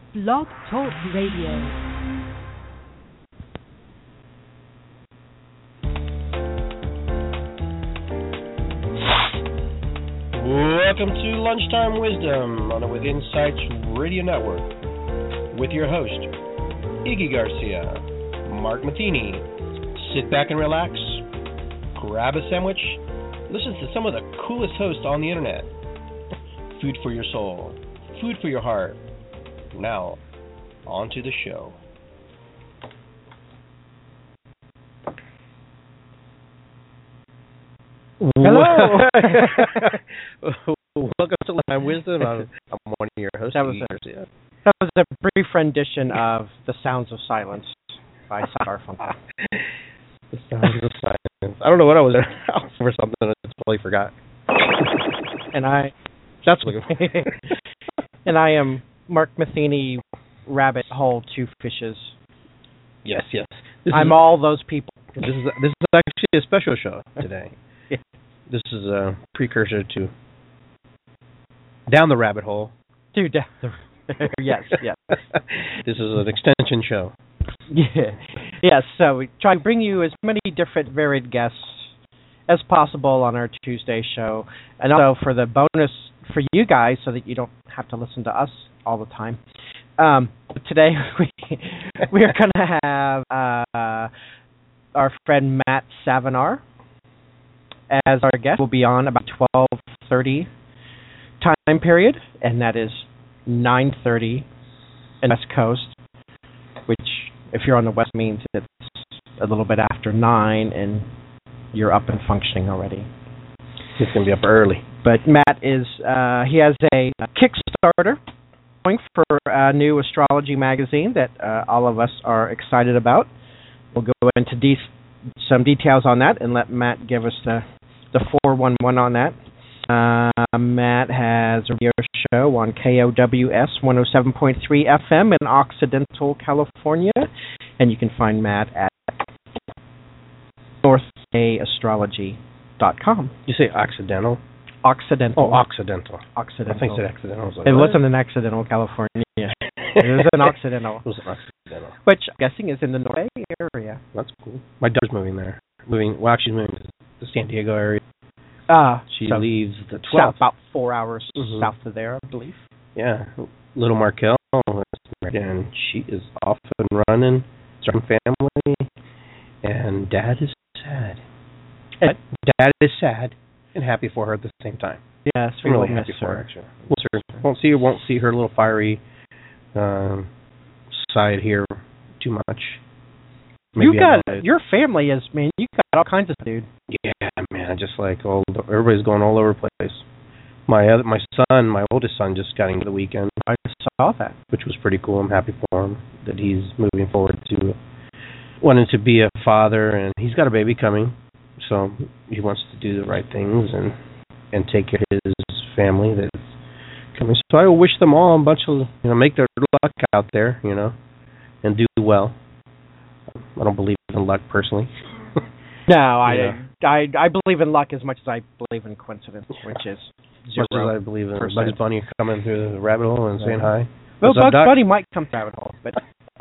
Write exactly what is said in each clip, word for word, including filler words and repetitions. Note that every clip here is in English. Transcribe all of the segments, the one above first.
Blog Talk Radio. Welcome to Lunchtime Wisdom on the With Insights Radio Network with your host, Iggy Garcia, Mark Matheny. Sit back and relax, grab a sandwich, listen to some of the coolest hosts on the internet. Food for your soul, food for your heart. Now, on to the show. Hello. Welcome to Lunchtime Wisdom. I'm, I'm one of your hosts. That was, a, that was a brief rendition of The Sounds of Silence by Sarah Garfunkel. The Sounds of Silence. I don't know what I was out for something. I just totally forgot. And I... That's And I am Mark Matheny, Rabbit Hole, Two Fishes. Yes, yes. This I'm is, all those people. This is this is actually a special show today. Yeah. This is a precursor to Down the Rabbit Hole. Dude, yes, yes. This is an extension show. Yeah. Yes, so we try to bring you as many different varied guests as possible on our Tuesday show. And also for the bonus for you guys so that you don't have to listen to us all the time. Um, today we we are going to have uh, our friend Matt Savinar as our guest. We'll be on about twelve thirty time period, and that is nine thirty in the West Coast, which if you're on the West means it's a little bit after nine and you're up and functioning already. He's going to be up early. But Matt is, uh, he has a Kickstarter going for a new astrology magazine that uh, all of us are excited about. We'll go into de- some details on that and let Matt give us the, the four one one on that. Uh, Matt has a radio show on K O W S one oh seven point three F M in Occidental, California. And you can find Matt at north a astrology dot com. You say Occidental? Occidental. Oh, Occidental. Occidental. I think it said accidental. I was like, it what? wasn't an accidental, California. It was an Occidental. It was an Occidental. Which I'm guessing is in the North Bay area. That's cool. My daughter's moving there. Moving. Well, she's moving to the San Diego area. Ah, She so leaves the south, twelfth. about four hours Mhm. south of there, I believe. Yeah. Little Markel. And she is off and running. Starting family. And Dad is sad. And, Dad is sad and happy for her at the same time. yes, I'm we really will happy miss for her, her. actually. We'll see her, won't see her, won't see her little fiery um, side here too much. You Maybe got, I- your family is, man, you got all kinds of dude. Yeah, man, just like all everybody's going all over the place. My other, my son, my oldest son, just got into the weekend, I saw that. which was pretty cool. I'm happy for him that he's moving forward to wanting to be a father, and he's got a baby coming, so he wants to do the right things and and take care of his family that's coming. So I wish them all a bunch of, you know, make their luck out there, you know, and do well. I don't believe in luck personally. No, I, Yeah. I I believe in luck as much as I believe in coincidence, which is As zero. much as I believe in percent. Bugs Bunny coming through the rabbit hole and saying hi. Well, What's up, Bugs Doc? Bunny might come through the rabbit hole, but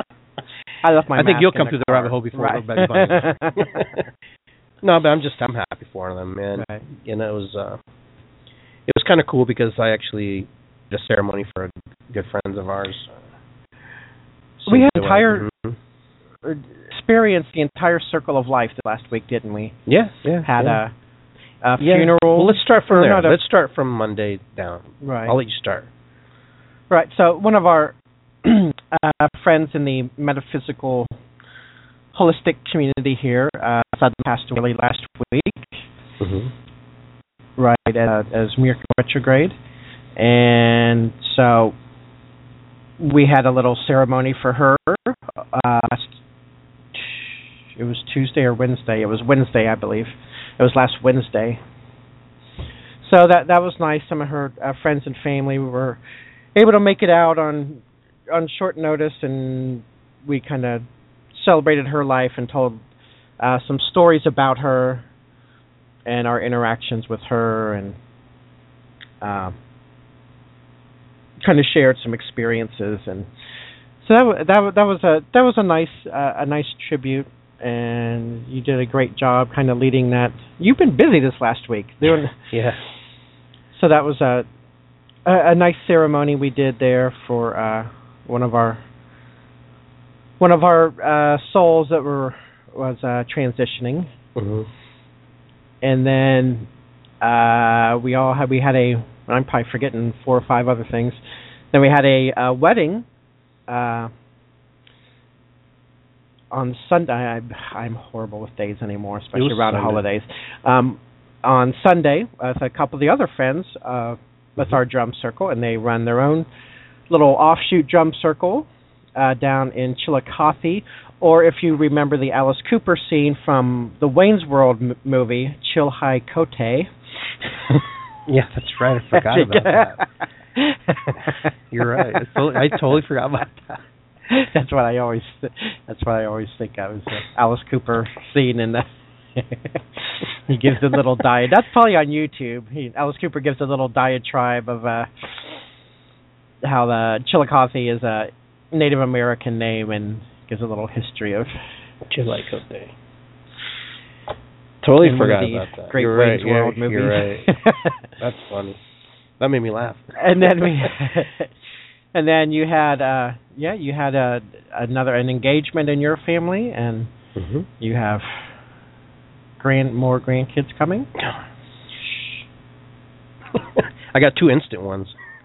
I left my I think mask you'll in come through the car. rabbit hole before Right. Bugs Bunny. No, but I'm just I'm happy for them, man. Right. You know, it was uh, it was kind of cool because I actually did a ceremony for a good friends of ours. We had So, uh, entire mhm. experienced the entire circle of life last week, didn't we? Yeah, yeah. Had yeah. a, a Yeah. funeral. Well, let's start from or there. not a- Let's start from Monday down. right. I'll let you start. Right. So one of our uh, friends in the metaphysical holistic community here uh, suddenly passed away last week. Mm-hmm. Right, uh, as Mercury retrograde, and so we had a little ceremony for her. Uh, it was Tuesday or Wednesday. It was Wednesday, I believe. It was last Wednesday. So that that was nice. Some of her uh, friends and family were able to make it out on on short notice, and we kind of celebrated her life and told uh, some stories about her and our interactions with her, and uh, kind of shared some experiences, and so that w- that w- that was a that was a nice uh, a nice tribute, and you did a great job kind of leading that. You've been busy this last week doing yeah. So that was a a, a nice ceremony we did there for uh, one of our one of our uh, souls that were was uh, transitioning, Mm-hmm. and then uh, we all had we had a I'm probably forgetting four or five other things. Then we had a, a wedding uh, on Sunday. I, I'm horrible with days anymore, especially around the holidays. Um, on Sunday, with a couple of the other friends uh, with our drum circle, and they run their own little offshoot drum circle uh, down in Chillicothe. Or if you remember the Alice Cooper scene from the Wayne's World m- movie, Chillicothe. Yeah, that's right. I forgot about that. You're right. I totally, I totally forgot about that. That's what I always. That's what I always think of is the Alice Cooper scene in the. He gives a little diet. That's probably on YouTube. He, Alice Cooper gives a little diatribe of uh, how the Chillicothe is a Native American name and gives a little history of Chillicothe. Totally in forgot one of the about that. Great You're Wayne's right. World Yeah, movies. you're right. That's funny. That made me laugh. And then we, and then you had, uh, yeah, you had a another an engagement in your family, and Mm-hmm. you have grand more grandkids coming. I got two instant ones.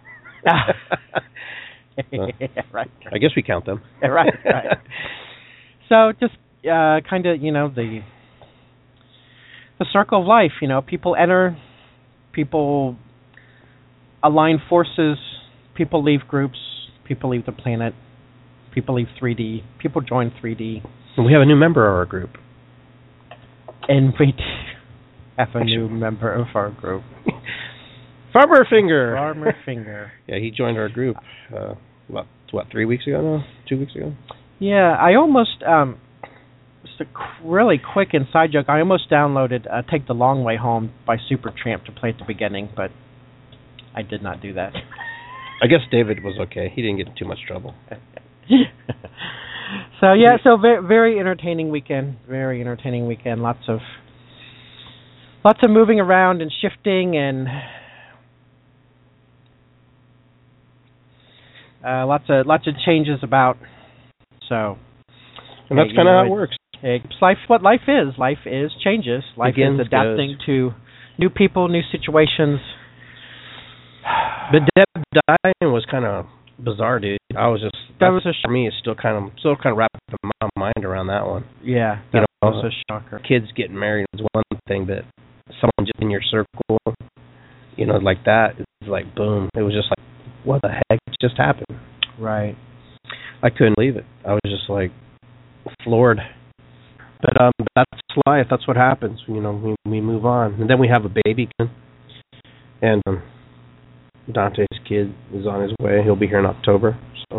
Right. I guess we count them. Right. Right. So just uh, kind of, you know, the the circle of life. You know, people enter, people align forces, people leave groups, people leave the planet, people leave three D, people join three D. And we have a new member of our group. And we have a new member of our group. Farmer Finger. Farmer Finger. Yeah, he joined our group, uh, what, what, three weeks ago now? Two weeks ago? Yeah, I almost, um, just a qu- really quick inside joke, I almost downloaded uh, Take the Long Way Home by Supertramp to play at the beginning, but I did not do that. I guess David was okay. He didn't get in too much trouble. So, yeah, so very, very entertaining weekend. Very entertaining weekend. Lots of, lots of moving around and shifting and uh, lots of lots of changes about. So, And that's yeah, kind of know, how it works. It's life. What life is. Life is changes. Life Begins, is adapting to new people, new situations. But Deb dying was kind of bizarre, dude. I was just That was a sh- for me. It's still kind of still kind of wrapping my mind around that one. Yeah, You that know, was a shocker. Kids getting married is one thing, but someone just in your circle, you know, like that, it's like boom. It was just like, what the heck just happened? Right. I couldn't believe it. I was just like floored. But um, that's life. That's what happens. You know, we we move on, and then we have a baby, and um, Dante's kid is on his way. He'll be here in October. So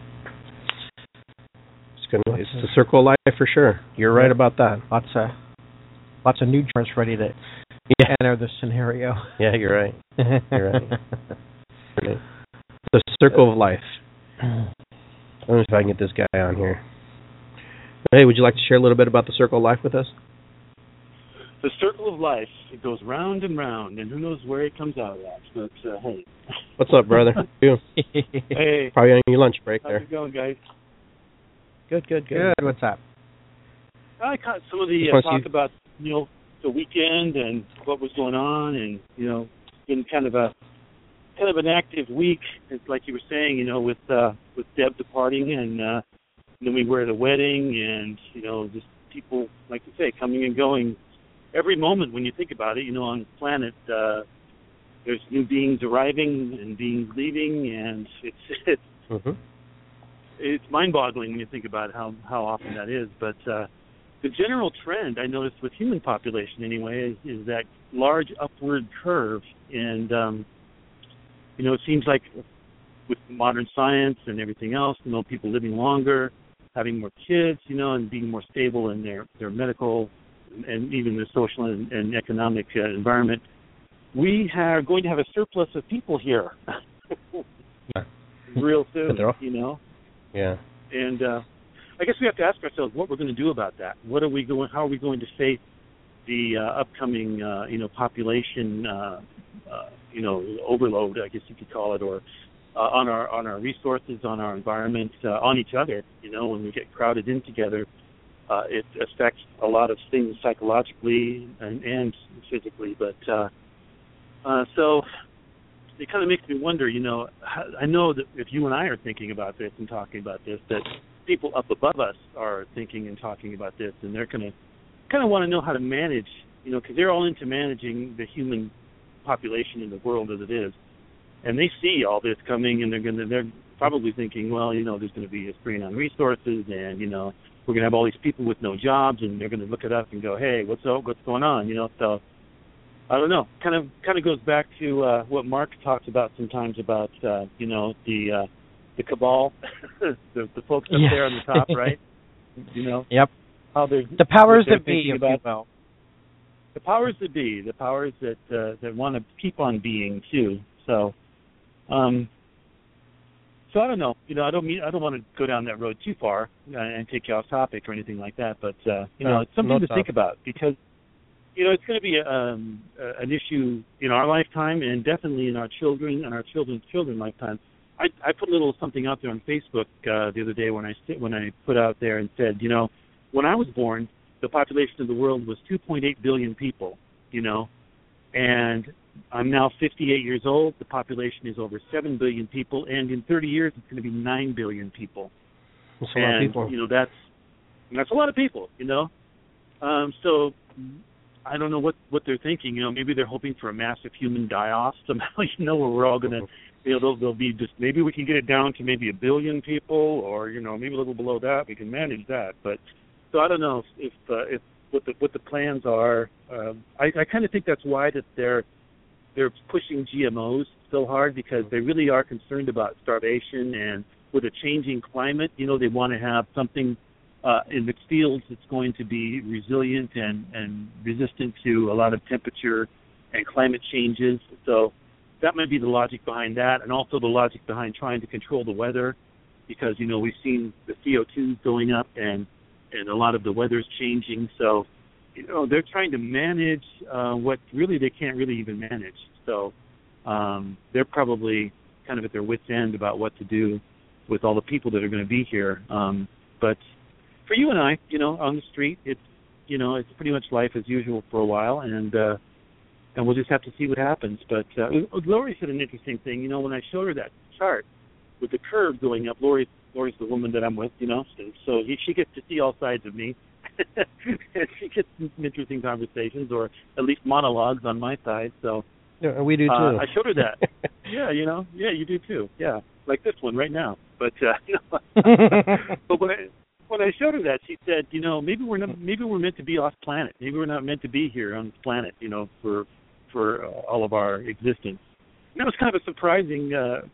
it's gonna. It's the circle of life for sure. You're right about that. Lots of lots of new joints ready to Yeah. enter the scenario. Yeah, you're right. You're right. Okay. The circle of life. Let me see if I can get this guy on here. Hey, would you like to share a little bit about the circle of life with us? The circle of life, it goes round and round, and who knows where it comes out at. But, uh, hey. What's up, brother? You? Hey. Probably on your lunch break How's there. it going, guys? Good, good, good. Good. What's up? I caught some of the Just uh, want talk you- about, you know, the weekend and what was going on, and, you know, it's been kind of a kind of an active week, it's like you were saying, you know, with uh, with Deb departing, and uh, then we were at a wedding, and, you know, just people, like you say, coming and going. Every moment when you think about it, you know, on the planet, uh, there's new beings arriving and beings leaving, and it's it's Mm-hmm. it's mind-boggling when you think about how how often that is. But uh, the general trend I noticed with human population anyway is, is that large upward curve, and um, you know, it seems like with modern science and everything else, you know, people living longer, having more kids, you know, and being more stable in their their medical and even the social and, and economic uh, environment, we are going to have a surplus of people here. Yeah. real soon, you know. Yeah. And uh, I guess we have to ask ourselves what we're going to do about that. What are we going? How are we going to face the uh, upcoming, uh, you know, population, uh, uh, you know, overload, I guess you could call it, or uh, on our on our resources, on our environment, uh, on each other. You know, when we get crowded in together, uh, it affects a lot of things psychologically and, and physically. But uh, uh, so it kind of makes me wonder. You know, I know that if you and I are thinking about this and talking about this, that people up above us are thinking and talking about this, and they're going to kind of want to know how to manage, you know, because they're all into managing the human population in the world as it is, and they see all this coming, and they're going to, they're probably thinking, well, you know, there's going to be a strain on resources, and you know, we're going to have all these people with no jobs, and they're going to look it up and go, hey, what's up, what's going on, you know? So I don't know. Kind of, kind of goes back to uh, what Mark talks about sometimes about, uh, you know, the uh, the cabal, the, the folks up yeah. there on the top, right? You know. Yep. How they're, the powers they're that be, if you will. The powers that be, the powers that uh, that want to keep on being too. So, um, so I don't know. You know, I don't mean I don't want to go down that road too far uh, and take you off topic or anything like that. But uh, you no, know, it's something no to topic. think about because you know it's going to be a, um, a, an issue in our lifetime and definitely in our children and our children's children's lifetime. I, I put a little something out there on Facebook uh, the other day when I when I put out there and said, you know, when I was born, the population of the world was two point eight billion people, you know, and I'm now fifty-eight years old. The population is over seven billion people, and in thirty years, it's going to be nine billion people. That's a and, lot of people. you know, that's that's a lot of people, you know. Um, so I don't know what, what they're thinking. You know, maybe they're hoping for a massive human die-off somehow, you know, where we're all going to, you know, they'll, they'll be just, maybe we can get it down to maybe a billion people or, you know, maybe a little below that. We can manage that. But so I don't know if, if, uh, if what the what the plans are. Um, I, I kind of think that's why that they're they're pushing G M Os so hard because they really are concerned about starvation and with a changing climate. You know, they want to have something uh, in the fields that's going to be resilient and, and resistant to a lot of temperature and climate changes. So that might be the logic behind that, and also the logic behind trying to control the weather because, you know, we've seen the C O two going up and, and a lot of the weather's changing. So, you know, they're trying to manage uh, what really they can't really even manage. So um, they're probably kind of at their wits' end about what to do with all the people that are going to be here. Um, but for you and I, you know, on the street, it's, you know, it's pretty much life as usual for a while, and uh, and we'll just have to see what happens. But uh, Lori said an interesting thing. You know, when I showed her that chart with the curve going up, Lori, Lori's the woman that I'm with, you know, so, so he, she gets to see all sides of me. And she gets some interesting conversations, or at least monologues on my side. So yeah, we do too. Uh, I showed her that. Yeah, you know, yeah, you do too. Yeah, like this one right now. But uh, you know, but when I when I showed her that, she said, you know, maybe we're not, maybe we're meant to be off planet. Maybe we're not meant to be here on this planet, you know, for for uh, all of our existence. And that was kind of a surprising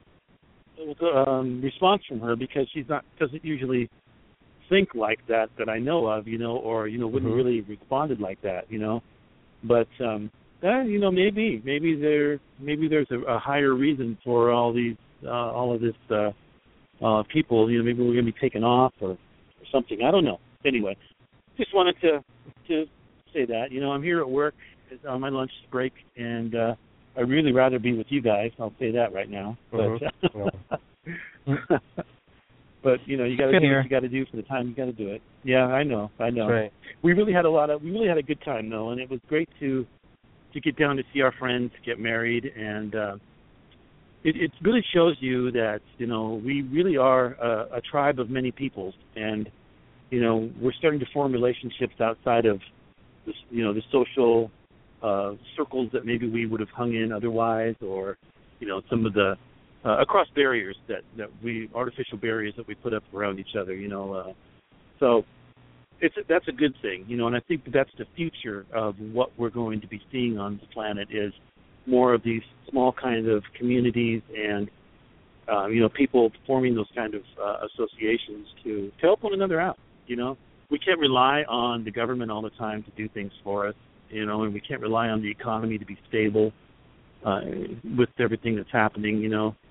uh, um, response from her because she's not doesn't usually think like that that I know of, you know, or you know wouldn't mm-hmm. really responded like that, you know. But um, eh, you know, maybe maybe there maybe there's a, a higher reason for all these uh, all of this uh, uh, people. You know, maybe we're going to be taken off or, or something. I don't know. Anyway, just wanted to to say that. You know, I'm here at work on my lunch break, and uh, I'd really rather be with you guys. I'll say that right now. Mm-hmm. But. But you know, you got to do what you got to do for the time you got to do it. Yeah, I know, I know. Right. We really had a lot of, we really had a good time though, and it was great to to get down to see our friends get married, and uh, it, it really shows you that you know we really are a, a tribe of many peoples, and you know we're starting to form relationships outside of the, you know the social uh, circles that maybe we would have hung in otherwise, or you know some of the Uh, across barriers that, that we, artificial barriers that we put up around each other, you know. Uh, so it's a, that's a good thing, you know, and I think that's the future of what we're going to be seeing on the planet is more of these small kind of communities and, uh, you know, people forming those kind of uh, associations to, to help one another out, you know. We can't rely on the government all the time to do things for us, you know, and we can't rely on the economy to be stable uh, with everything that's happening, you know.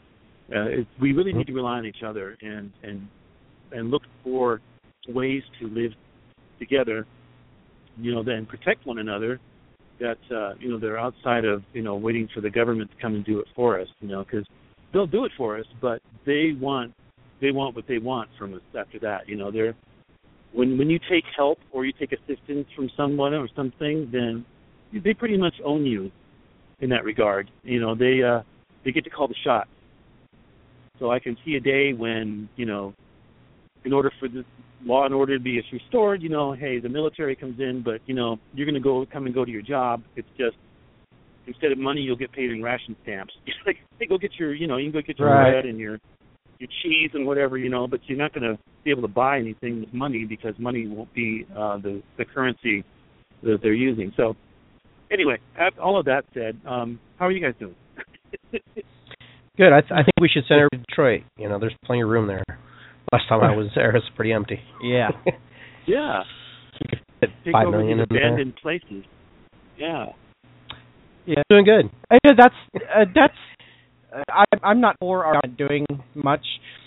Uh, it, we really need to rely on each other and and and look for ways to live together, you know, then protect one another. That uh, you know, they're outside of, you know, waiting for the government to come and do it for us, you know, because they'll do it for us, but they want they want what they want from us after that. You know, they're when when you take help or you take assistance from someone or something, then they pretty much own you in that regard. You know, they uh, they get to call the shots. So I can see a day when, you know, in order for the law and order to be restored, you know, hey, the military comes in, but, you know, you're going to go come and go to your job. It's just, instead of money, you'll get paid in ration stamps. Like, hey, go get your, you know, you can go get your Right. bread and your your cheese and whatever, you know, but you're not going to be able to buy anything with money because money won't be uh, the, the currency that they're using. So, anyway, all of that said, um, how are you guys doing? Good. I, th- I think we should send her to Detroit. You know, there's plenty of room there. Last time I was there, it's pretty empty. Yeah. Yeah. Fit Take Five over million these in there. abandoned places. Yeah. Yeah, doing good. Uh, yeah, that's uh, that's. Uh, I, I'm not for our not doing much.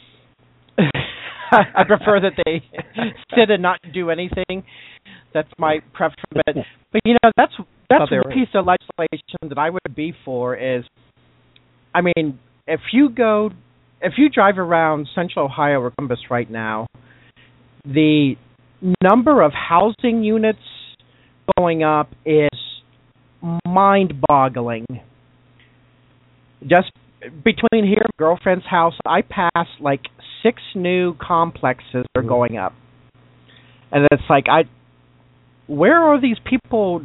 I, I prefer that they sit and not do anything. That's my preference. But, but you know, that's that's Thought they one were- piece of legislation that I would be for. Is, I mean, if you go, if you drive around Central Ohio or Columbus right now, the number of housing units going up is mind-boggling. Just between here and my girlfriend's house, I pass like six new complexes that are going up, and it's like, I, where are these people?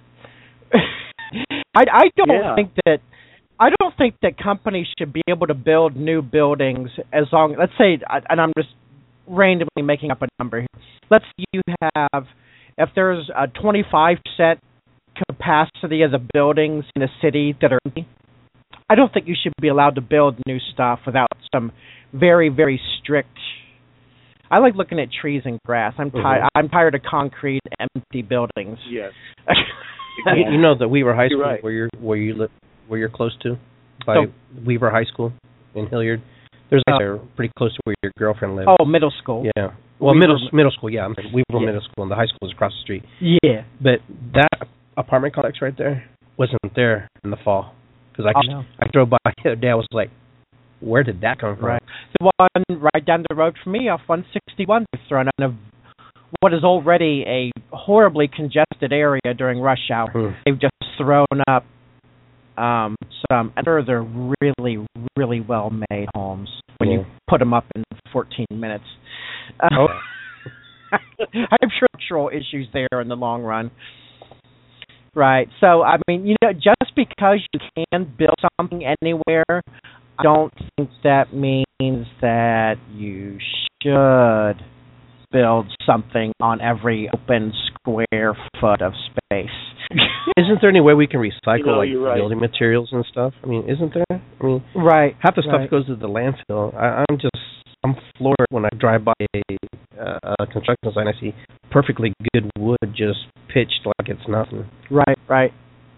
I I don't Yeah. think that I don't think that companies should be able to build new buildings as long. Let's say, and I'm just randomly making up a number here. Let's say you have, if there's a twenty-five percent capacity of the buildings in a city that are empty, I don't think you should be allowed to build new stuff without some very, very strict. I like looking at trees and grass. I'm tired. Mm-hmm. I'm tired of concrete, empty buildings. Yes. You, you know that Weaver High You're School, right. where you're where you live, where you're close to, by Oh. Weaver High School in Hilliard. There's a Oh. there pretty close to where your girlfriend lives. Oh, middle school. Yeah. Well, Weaver- middle middle school. Yeah, I'm sorry, Weaver Yeah. Middle School, and the high school is across the street. Yeah. But that apartment complex right there wasn't there in the fall because I Oh, no. I drove by the other day. I was like, where did that come from? Right. The one right down the road from me off one sixty-one, they've thrown out of what is already a horribly congested area during rush hour. Hmm. They've just thrown up um, some, and they're, they're really, really well-made homes when you Yeah. put them up in fourteen minutes. Oh. I'm sure structural issues there in the long run. Right. So, I mean, you know, just because you can build something anywhere, I don't think that means that you should build something on every open square foot of space. Isn't there any way we can recycle You know, like you're right. building materials and stuff? I mean, isn't there? I mean, Right. half the stuff right. goes to the landfill. I, I'm just I'm floored when I drive by a, uh, a construction site and I see perfectly good wood just pitched like it's nothing. Right, right.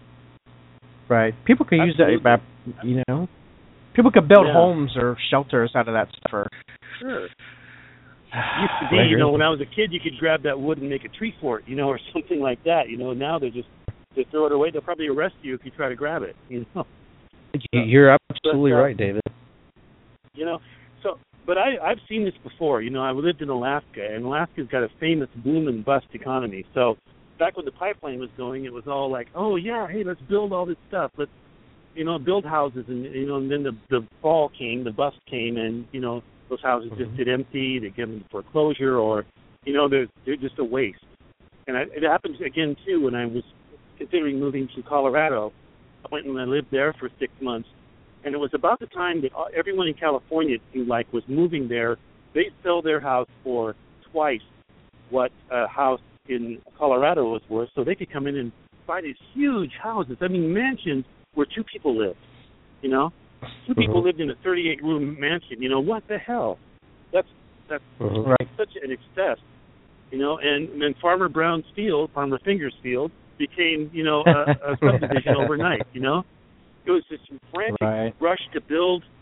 Right. People could use that, Absolutely. uh, you know. People could build Yeah. homes or shelters out of that stuff. Or, Sure. Used to I be, you agree. know, when I was a kid, you could grab that wood and make a tree fort, you know, or something like that. You know, now they're just, they throw it away. They'll probably arrest you if you try to grab it, you know. You- You're absolutely But, uh, right, David. You know, so, but I, I've seen this before. You know, I lived in Alaska, and Alaska's got a famous boom and bust economy. So back when the pipeline was going, it was all like, oh, yeah, hey, let's build all this stuff. Let's, you know, build houses. And, you know, and then the, the fall came, the bust came, and, you know, those houses just Mhm. sit empty. They give them to foreclosure, or, you know, they're, they're just a waste. And I, it happened again, too, when I was considering moving to Colorado. I went and I lived there for six months. And it was about the time that everyone in California, it seemed like, was moving there. They sell their house for twice what a house in Colorado was worth, so they could come in and buy these huge houses. I mean, mansions where two people lived, you know? Two people Mhm. lived in a thirty-eight room mansion. You know, what the hell? That's that's Mhm. right. such an excess, you know? And then Farmer Brown's field, Farmer Fingers field, became, you know, a, a subdivision overnight, you know? It was this frantic Right. rush to build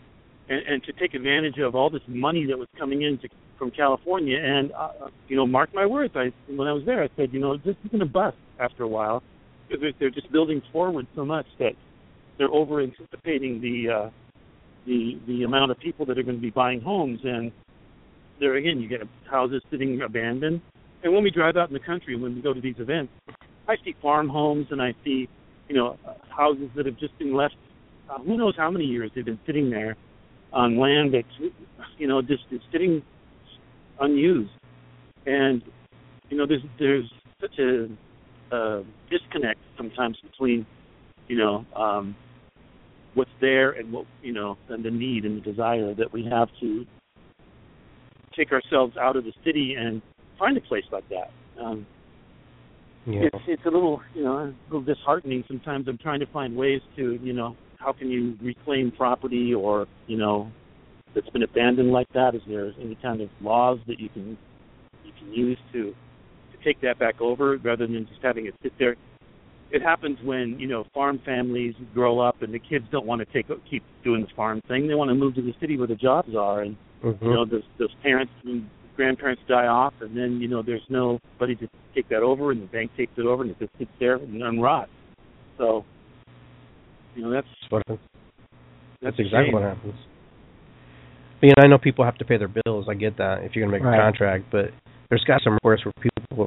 and, and to take advantage of all this money that was coming in to, from California. And, uh, you know, mark my words, I, when I was there, I said, you know, this is going to bust after a while because they're, they're just building forward so much that they're over-anticipating the, uh, the, the amount of people that are going to be buying homes. And there, again, you get houses sitting abandoned. And when we drive out in the country, when we go to these events, I see farm homes and I see, you know, houses that have just been left, uh, who knows how many years they've been sitting there on land that's, you know, just is sitting unused. And, you know, there's there's such a uh, disconnect sometimes between, you know, um, what's there and what, you know, and the need and the desire that we have to take ourselves out of the city and find a place like that. Um, Yeah. It's it's a little, you know, a little disheartening sometimes. I'm trying to find ways to, you know, how can you reclaim property or, you know, that's been abandoned like that? Is there any kind of laws that you can you can use to to take that back over rather than just having it sit there? It happens when, you know, farm families grow up and the kids don't want to take keep doing the farm thing. They want to move to the city where the jobs are, and Mm-hmm. you know, those those parents and grandparents die off, and then, you know, there's nobody to take that over, and the bank takes it over, and it just sits there and unrots. So, you know, that's what that's, that's exactly what happens. But, you know, I know people have to pay their bills. I get that if you're going to make Right. a contract, but there's got some reports where people.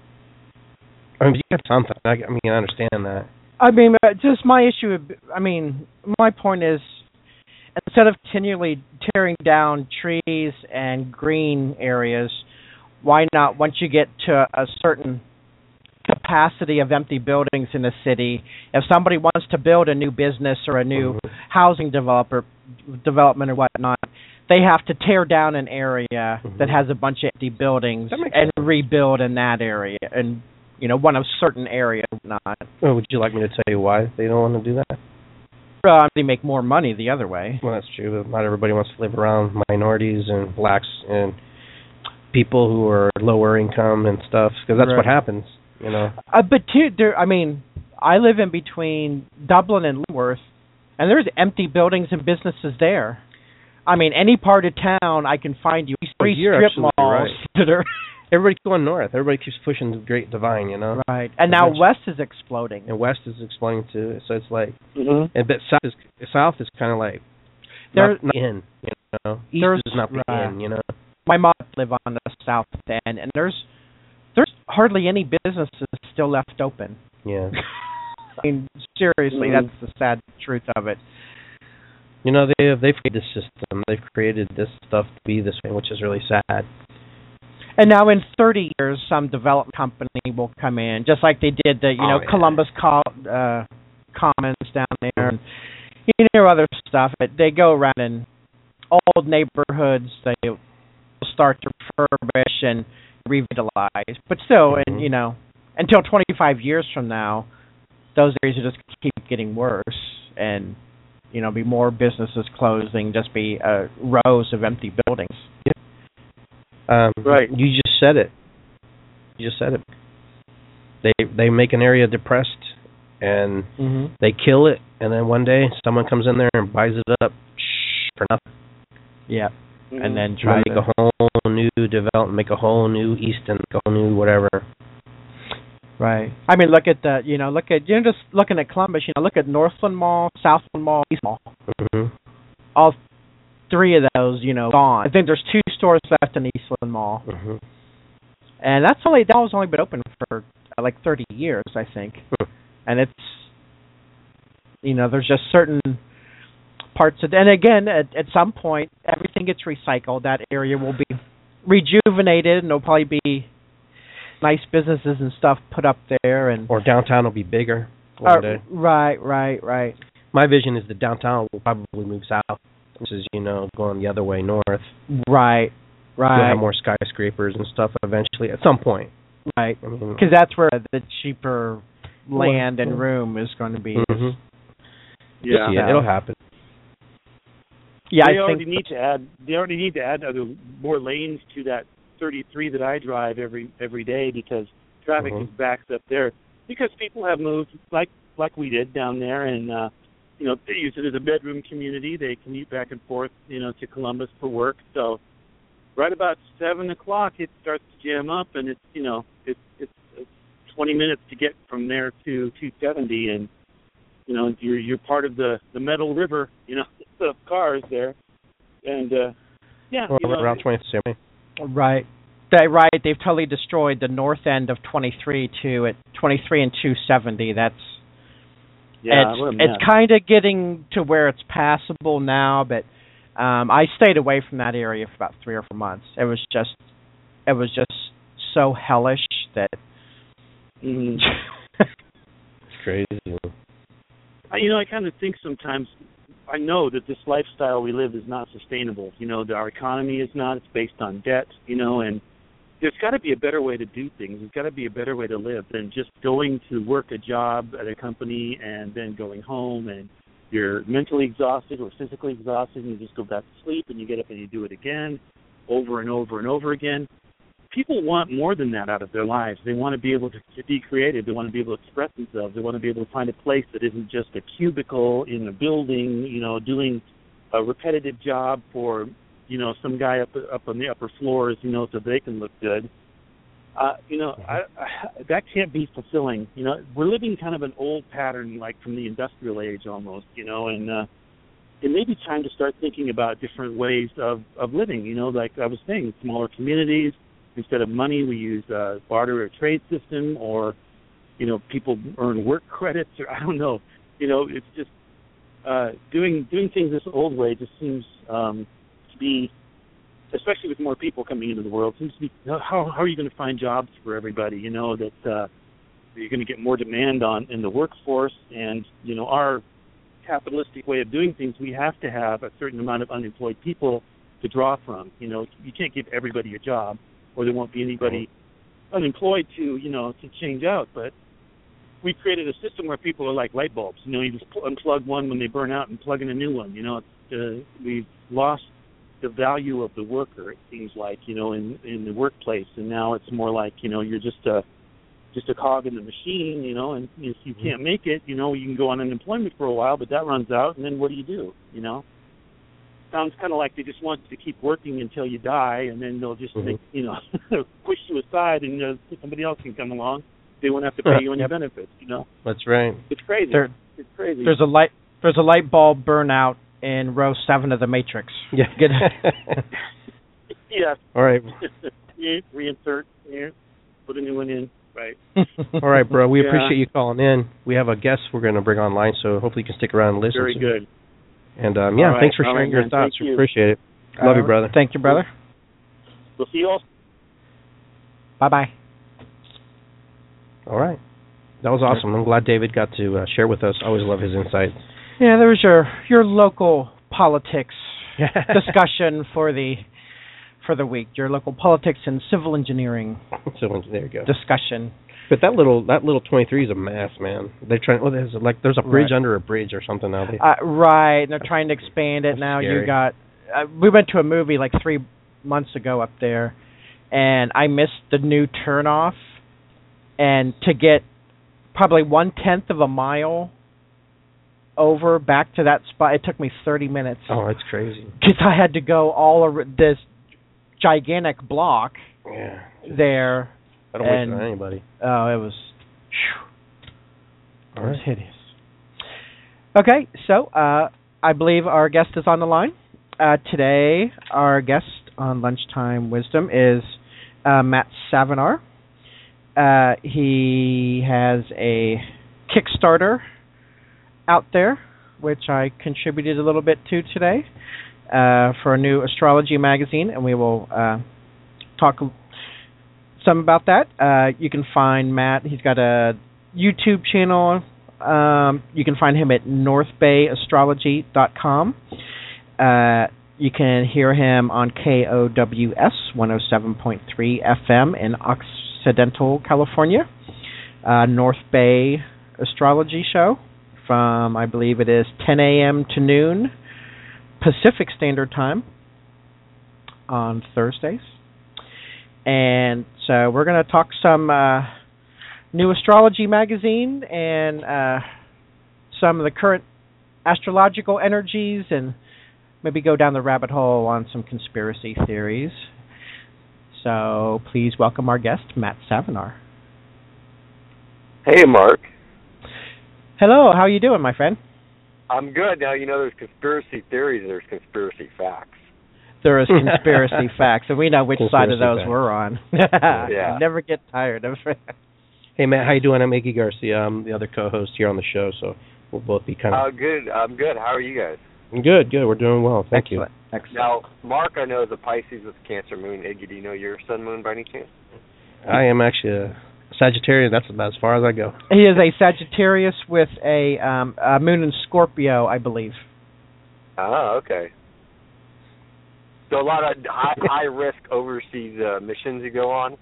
I mean, you have something. I, I mean, I understand that. I mean, uh, just my issue. I mean, my point is, instead of continually tearing down trees and green areas, why not, once you get to a certain capacity of empty buildings in the city, if somebody wants to build a new business or a new Mm-hmm. housing developer development or whatnot, they have to tear down an area Mm-hmm. that has a bunch of empty buildings That makes and sense. rebuild in that area, and you know, one of certain areas or not. Well, would you like me to tell you why they don't want to do that? Uh, they make more money the other way. Well, that's true, but not everybody wants to live around minorities and blacks and people who are lower income and stuff, because that's what Right. happens, you know. Uh, but too, there, I mean, I live in between Dublin and Leavenworth, and there's empty buildings and businesses there. I mean, any part of town I can find you three you're strip absolutely malls right. that are Everybody's going north. Everybody keeps pushing the Great Divide, you know. right, and now Eventually- West is exploding. And west is exploding too, so it's like, Mm-hmm. and but south is south is kind of like There- not, not in, you know. East There's- is not the right. in, you know. My mom live on the south end, and there's there's hardly any businesses still left open. Yeah. I mean, seriously, Mhm. that's the sad truth of it. You know, they have, they've created this system. They've created this stuff to be this way, which is really sad. And now in thirty years, some development company will come in, just like they did the, you Oh, know, yeah. Columbus Col- uh, Commons down there, and you know, other stuff. But they go around in old neighborhoods. They start to refurbish and revitalize. But still, and Mhm. you know, until twenty-five years from now, those areas will just keep getting worse, and you know, be more businesses closing, just be uh, rows of empty buildings. Um, Right. You just said it. You just said it. They they make an area depressed, and Mm-hmm. they kill it, and then one day someone comes in there and buys it up shh, for nothing. Yeah. Mm-hmm. And then And try make to a whole new development, make a whole new Easton, make a whole new whatever. right. I mean, look at the you know look at you're just looking at Columbus. You know, look at Northland Mall, Southland Mall, East Mall. hmm All three of those, you know, gone. I think there's two stores left in Eastland Mall, hmm and that's only that was only been open for uh, like thirty years, I think. Hmm. And it's you know there's just certain parts of, and again at, at some point everything gets recycled. That area will be rejuvenated, and there'll probably be nice businesses and stuff put up there, and Or downtown will be bigger one uh, day. right, right, right, My vision is the downtown will probably move south, which is, you know, going the other way north. right, You'll right, have more skyscrapers and stuff eventually at some point. right. I mean, Because that's where the cheaper land Well, and room is going to be. mhm. Yeah. Yeah, it'll happen. Yeah, they I already think need to add. They already need to add other more lanes to that thirty-three that I drive every every day because traffic Mhm. is backed up there because people have moved like like we did down there, and uh, you know, they use it as a bedroom community. They commute back and forth, you know, to Columbus for work. So right about seven o'clock, it starts to jam up, and it's, you know, it's it's, it's twenty minutes to get from there to two seventy, and you know, you're you're part of the the Metal River, you know, of cars there, and uh, yeah, well, you know, around twenty-seven. Right. They, right. They've totally destroyed the north end of twenty-three to at twenty-three and two seventy. That's yeah, it's it's kind of getting to where it's passable now, but um, I stayed away from that area for about three or four months. It was just it was just so hellish that mm. It's crazy. I, you know, I kind of think sometimes. I know that this lifestyle we live is not sustainable. You know, our economy is not. It's based on debt, you know, and there's got to be a better way to do things. There's got to be a better way to live than just going to work a job at a company and then going home and you're mentally exhausted or physically exhausted and you just go back to sleep and you get up and you do it again over and over and over again. People want more than that out of their lives. They want to be able to, to be creative. They want to be able to express themselves. They want to be able to find a place that isn't just a cubicle in a building, you know, doing a repetitive job for, you know, some guy up up on the upper floors, you know, so they can look good. Uh, you know, I, I, that can't be fulfilling. You know, we're living kind of an old pattern, like from the industrial age almost, you know, and uh, it may be time to start thinking about different ways of, of living, you know, like I was saying, smaller communities. Instead of money, we use a barter or trade system, or, you know, people earn work credits, or I don't know. You know, it's just uh, doing doing things this old way just seems um, to be, especially with more people coming into the world, seems to be, how, how are you going to find jobs for everybody, you know, that uh, you're going to get more demand on in the workforce, and, you know, our capitalistic way of doing things, we have to have a certain amount of unemployed people to draw from. You know, you can't give everybody a job, or there won't be anybody unemployed to, you know, to change out. But we created a system where people are like light bulbs. You know, you just unplug one when they burn out and plug in a new one. You know, uh, we've lost the value of the worker, it seems like, you know, in, in the workplace. And now it's more like, you know, you're just a, just a cog in the machine, you know, and if you can't make it, you know, you can go on unemployment for a while, but that runs out, and then what do you do, you know? Sounds kind of like they just want you to keep working until you die, and then they'll just mm-hmm. make, you know, push you aside, and uh, somebody else can come along. They won't have to pay you any yep. benefits, you know. That's right. It's crazy. There, it's crazy. There's a light. There's a light bulb burnout in row seven of the Matrix. Yeah. Get yeah. All right. yeah, reinsert. Yeah. Put a new one in. Right. All right, bro. We yeah. appreciate you calling in. We have a guest we're going to bring online, so hopefully you can stick around and listen. Very so. good. And, um, yeah, right. thanks for all sharing right, your thoughts. Thank We you. appreciate it. Love uh, you, brother. Thank you, brother. We'll see you all. Bye-bye. All right. That was awesome. I'm glad David got to uh, share with us. I always love his insight. Yeah, there was your, your local politics discussion for the for the week. Your local politics and civil engineering so there you go. discussion. But that little that little twenty-three is a mess, man. They're trying. Well, there's like there's a bridge right. under a bridge or something now. They, uh, right, and they're trying to expand it That's now. scary. You got. Uh, we went to a movie like three months ago up there, and I missed the new turnoff, and to get probably one tenth of a mile over back to that spot, it took me thirty minutes. Oh, that's crazy. Because I had to go all over this gigantic block yeah. there. I don't and, waste it on anybody. Oh, it was, whew, it All was right. hideous. Okay, so uh, I believe our guest is on the line. Uh, today, our guest on Lunchtime Wisdom is uh, Matt Savinar. Uh, he has a Kickstarter out there, which I contributed a little bit to today uh, for a new astrology magazine, and we will uh, talk some about that. Uh, you can find Matt. He's got a YouTube channel. Um, you can find him at north bay astrology dot com. Uh, you can hear him on K O W S one oh seven point three F M in Occidental, California. Uh, North Bay Astrology Show from, I believe it is ten a.m. to noon Pacific Standard Time on Thursdays. And so we're going to talk some uh, new astrology magazine and uh, some of the current astrological energies and maybe go down the rabbit hole on some conspiracy theories. So please welcome our guest, Matt Savinar. Hey, Mark. Hello, how are you doing, my friend? I'm good. Now, you know, there's conspiracy theories and there's conspiracy facts. There is conspiracy facts, and we know which Conspiracy side of those facts. we're on. Yeah. Never get tired of it. Hey, Matt, how you doing? I'm Iggy Garcia. I'm the other co-host here on the show, so we'll both be kind Uh, of... good. I'm good. How are you guys? Good, good. We're doing well. Thank Excellent. Excellent. Now, Mark, I know is a Pisces with Cancer moon. Iggy, do you know your sun moon by any chance? you. I am actually a Sagittarius. That's about as far as I go. He is a Sagittarius with a, um, a moon in Scorpio, I believe. Oh, okay. So a lot of high, high risk overseas uh, missions you go on?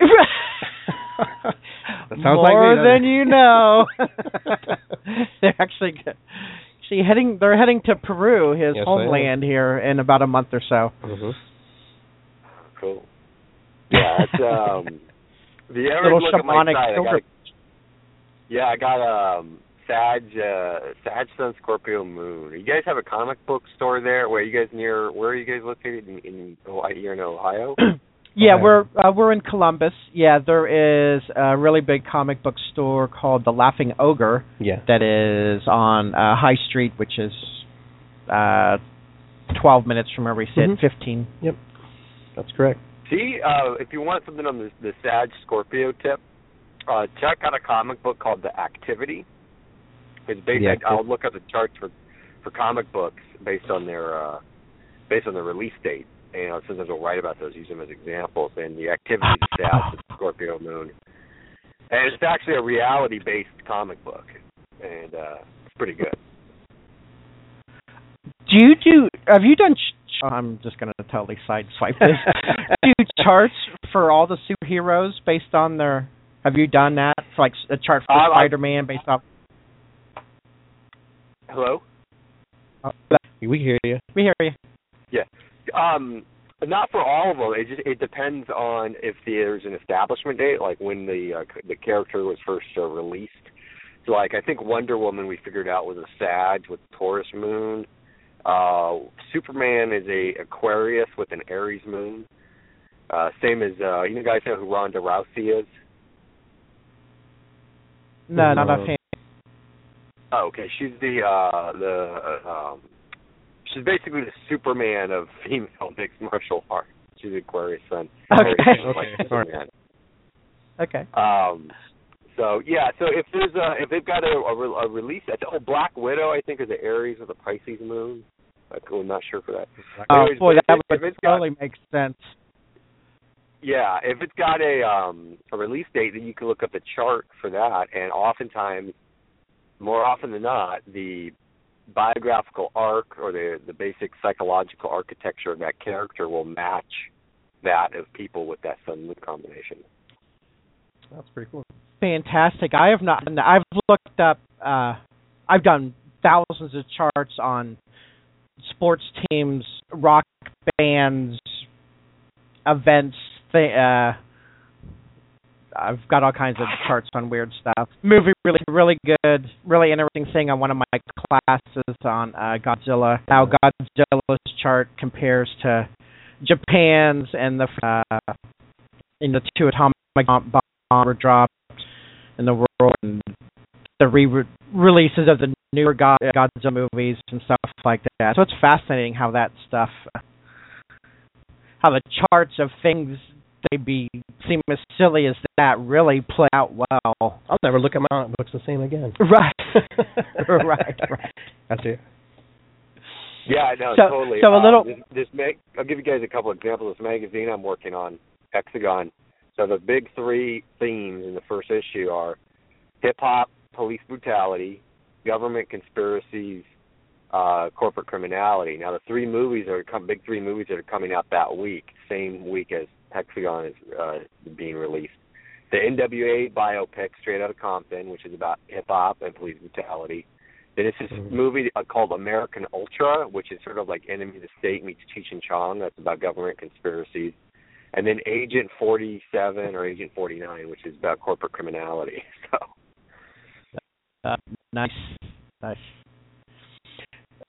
That sounds like More me, doesn't than it? you know. They're actually actually heading. They're heading to Peru, his Yes, they homeland, here in about a month or so. Mm-hmm. Cool. Yeah, it's um. If you ever Little look at my shamanic site, I got a, pilgrimage. yeah, I got um Sag uh, Sag Sun Scorpio Moon. You guys have a comic book store there? Where are you guys near? Where are you guys located in, in Hawaii? You're in Ohio. Yeah, Ohio. we're uh, we're in Columbus. Yeah, there is a really big comic book store called the Laughing Ogre Yeah. that is on uh, High Street, which is uh, twelve minutes from where we sit. Mhm. Fifteen. Yep. That's correct. See, uh, if you want something on the, the Sag Scorpio tip, uh, check out a comic book called The Activity. It's based. The I, Activity. I'll look at the charts for for comic books based on their uh, based on their release date. And you know, sometimes I'll write about those, use them as examples. And The Activity is Sag, the Scorpio Moon, and it's actually a reality-based comic book, and uh, it's pretty good. Do you do? Have you done? Ch- I'm just going to totally sideswipe this. do charts for all the superheroes based on their? Have you done that? For like a chart for Uh, I- Spider-Man based off. Hello. We hear you. We hear you. Yeah. Um, not for all of them. It just it depends on if there's an establishment date, like when the uh, the character was first uh, released. So, like I think Wonder Woman we figured out was a Sag with Taurus moon. Uh, Superman is a Aquarius with an Aries moon. Uh, same as uh, you guys know who Ronda Rousey is. No, not No. offhand. Oh, okay. She's the uh, the uh, um, she's basically the Superman of female mixed martial arts. She's Aquarius sun. Okay. Aries, like Okay. Superman. Okay. Um, so yeah, so if there's a if they've got a, a, re- a release, oh Black Widow I think is the Aries with a Pisces moon. I'm not sure for that. Oh Anyways, boy, but that if, would if it's got, totally make sense. yeah, if it's got a um a release date, then you can look up the chart for that, and oftentimes, more often than not, the biographical arc or the the basic psychological architecture of that character will match that of people with that sun moon combination. That's pretty cool. Fantastic. I have not. I've looked up. Uh, I've done thousands of charts on sports teams, rock bands, events. Th- uh, I've got all kinds of charts on weird stuff. Movie really, really good. Really interesting thing on one of my classes on uh, Godzilla. How Godzilla's chart compares to Japan's, and the uh, in the two atomic bombs were dropped in the world, and the re- releases of the newer God- Godzilla movies and stuff like that. So it's fascinating how that stuff, how the charts of things they be seem as silly as that really play out well. I'll never look at my aunt. It looks the same again. Right, right, right. That's it. Yeah, no, So- totally. so a Um, little- This, this mag- I'll give you guys a couple examples. This magazine I'm working on, Hexagon. So the big three themes in the first issue are hip hop, police brutality, government conspiracies, uh, corporate criminality. Now the three movies are come big three movies that are coming out that week, same week as Hexagon is uh, being released. The N W A biopic Straight Outta Compton, which is about hip hop and police brutality. Then it's this Mm-hmm. movie uh, called American Ultra, which is sort of like Enemy of the State meets Cheech and Chong. That's about government conspiracies. And then Agent forty-seven or Agent forty-nine, which is about corporate criminality. So Uh, nice, nice.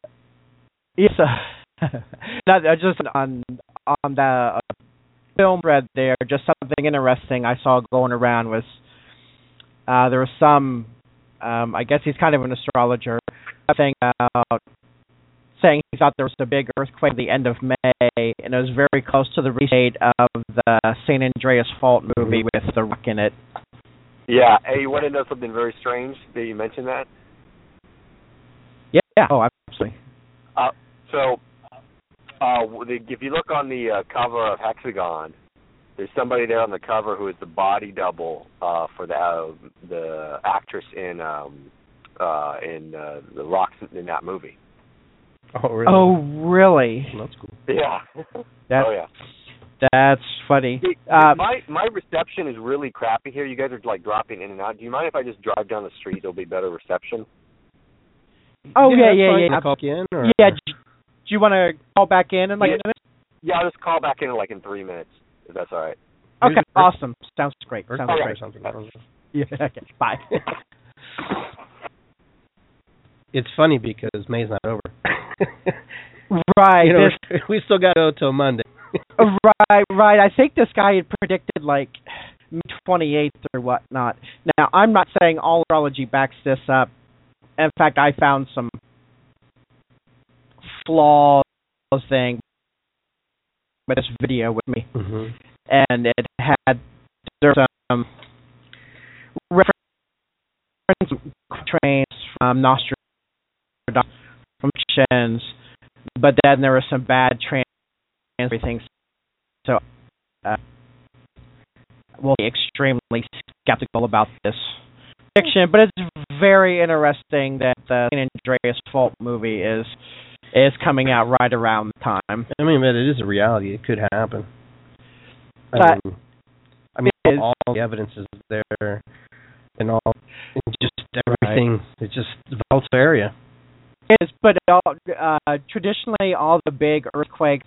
Yes, uh, not, uh, just on on the uh, film thread there, just something interesting I saw going around was uh, there was some, um, I guess he's kind of an astrologer, thing about saying he thought there was a big earthquake at the end of May, and it was very close to the release date of the San Andreas Fault movie with The Rock in it. Yeah. Hey, you want to know something very strange that you mentioned that? Yeah. yeah. Oh, absolutely. Uh, so, uh, the, if you look on the uh, cover of Hexagon, there's somebody there on the cover who is the body double uh, for the uh, the actress in um, uh, in uh, The Rock in that movie. Oh, really? Oh, really? That's cool. Yeah. That's, oh, yeah. That's funny. Hey, uh, my my reception is really crappy here. You guys are like dropping in and out. Do you mind if I just drive down the street? There'll be better reception. Oh yeah, yeah, yeah, yeah. yeah. Call in, or? Yeah. Do, do you want to call back in in like yeah. a minute? Yeah, I'll just call back in like in three minutes, if that's all right. Okay, awesome. Sounds great. Sounds oh, great. yeah. Something. Yeah. Okay. Bye. It's funny because May's not over. Right. You know, this, we still got to go till Monday. right, right. I think this guy had predicted like May twenty-eighth or whatnot. Now, I'm not saying all astrology backs this up. In fact, I found some flaws thing with this video with me, mm-hmm. and it had there's some reference trains from Nostradamus, from Shens, but then there were some bad trans everything. So, uh, we'll be extremely skeptical about this fiction, but it's very interesting that the San Andreas Fault movie is is coming out right around the time. I mean, but it is a reality. It could happen. I Uh, mean, I mean is. all the evidence is there, and all, and just everything. Right. It's just the Volta area. It is, but all, uh, traditionally, all the big earthquakes,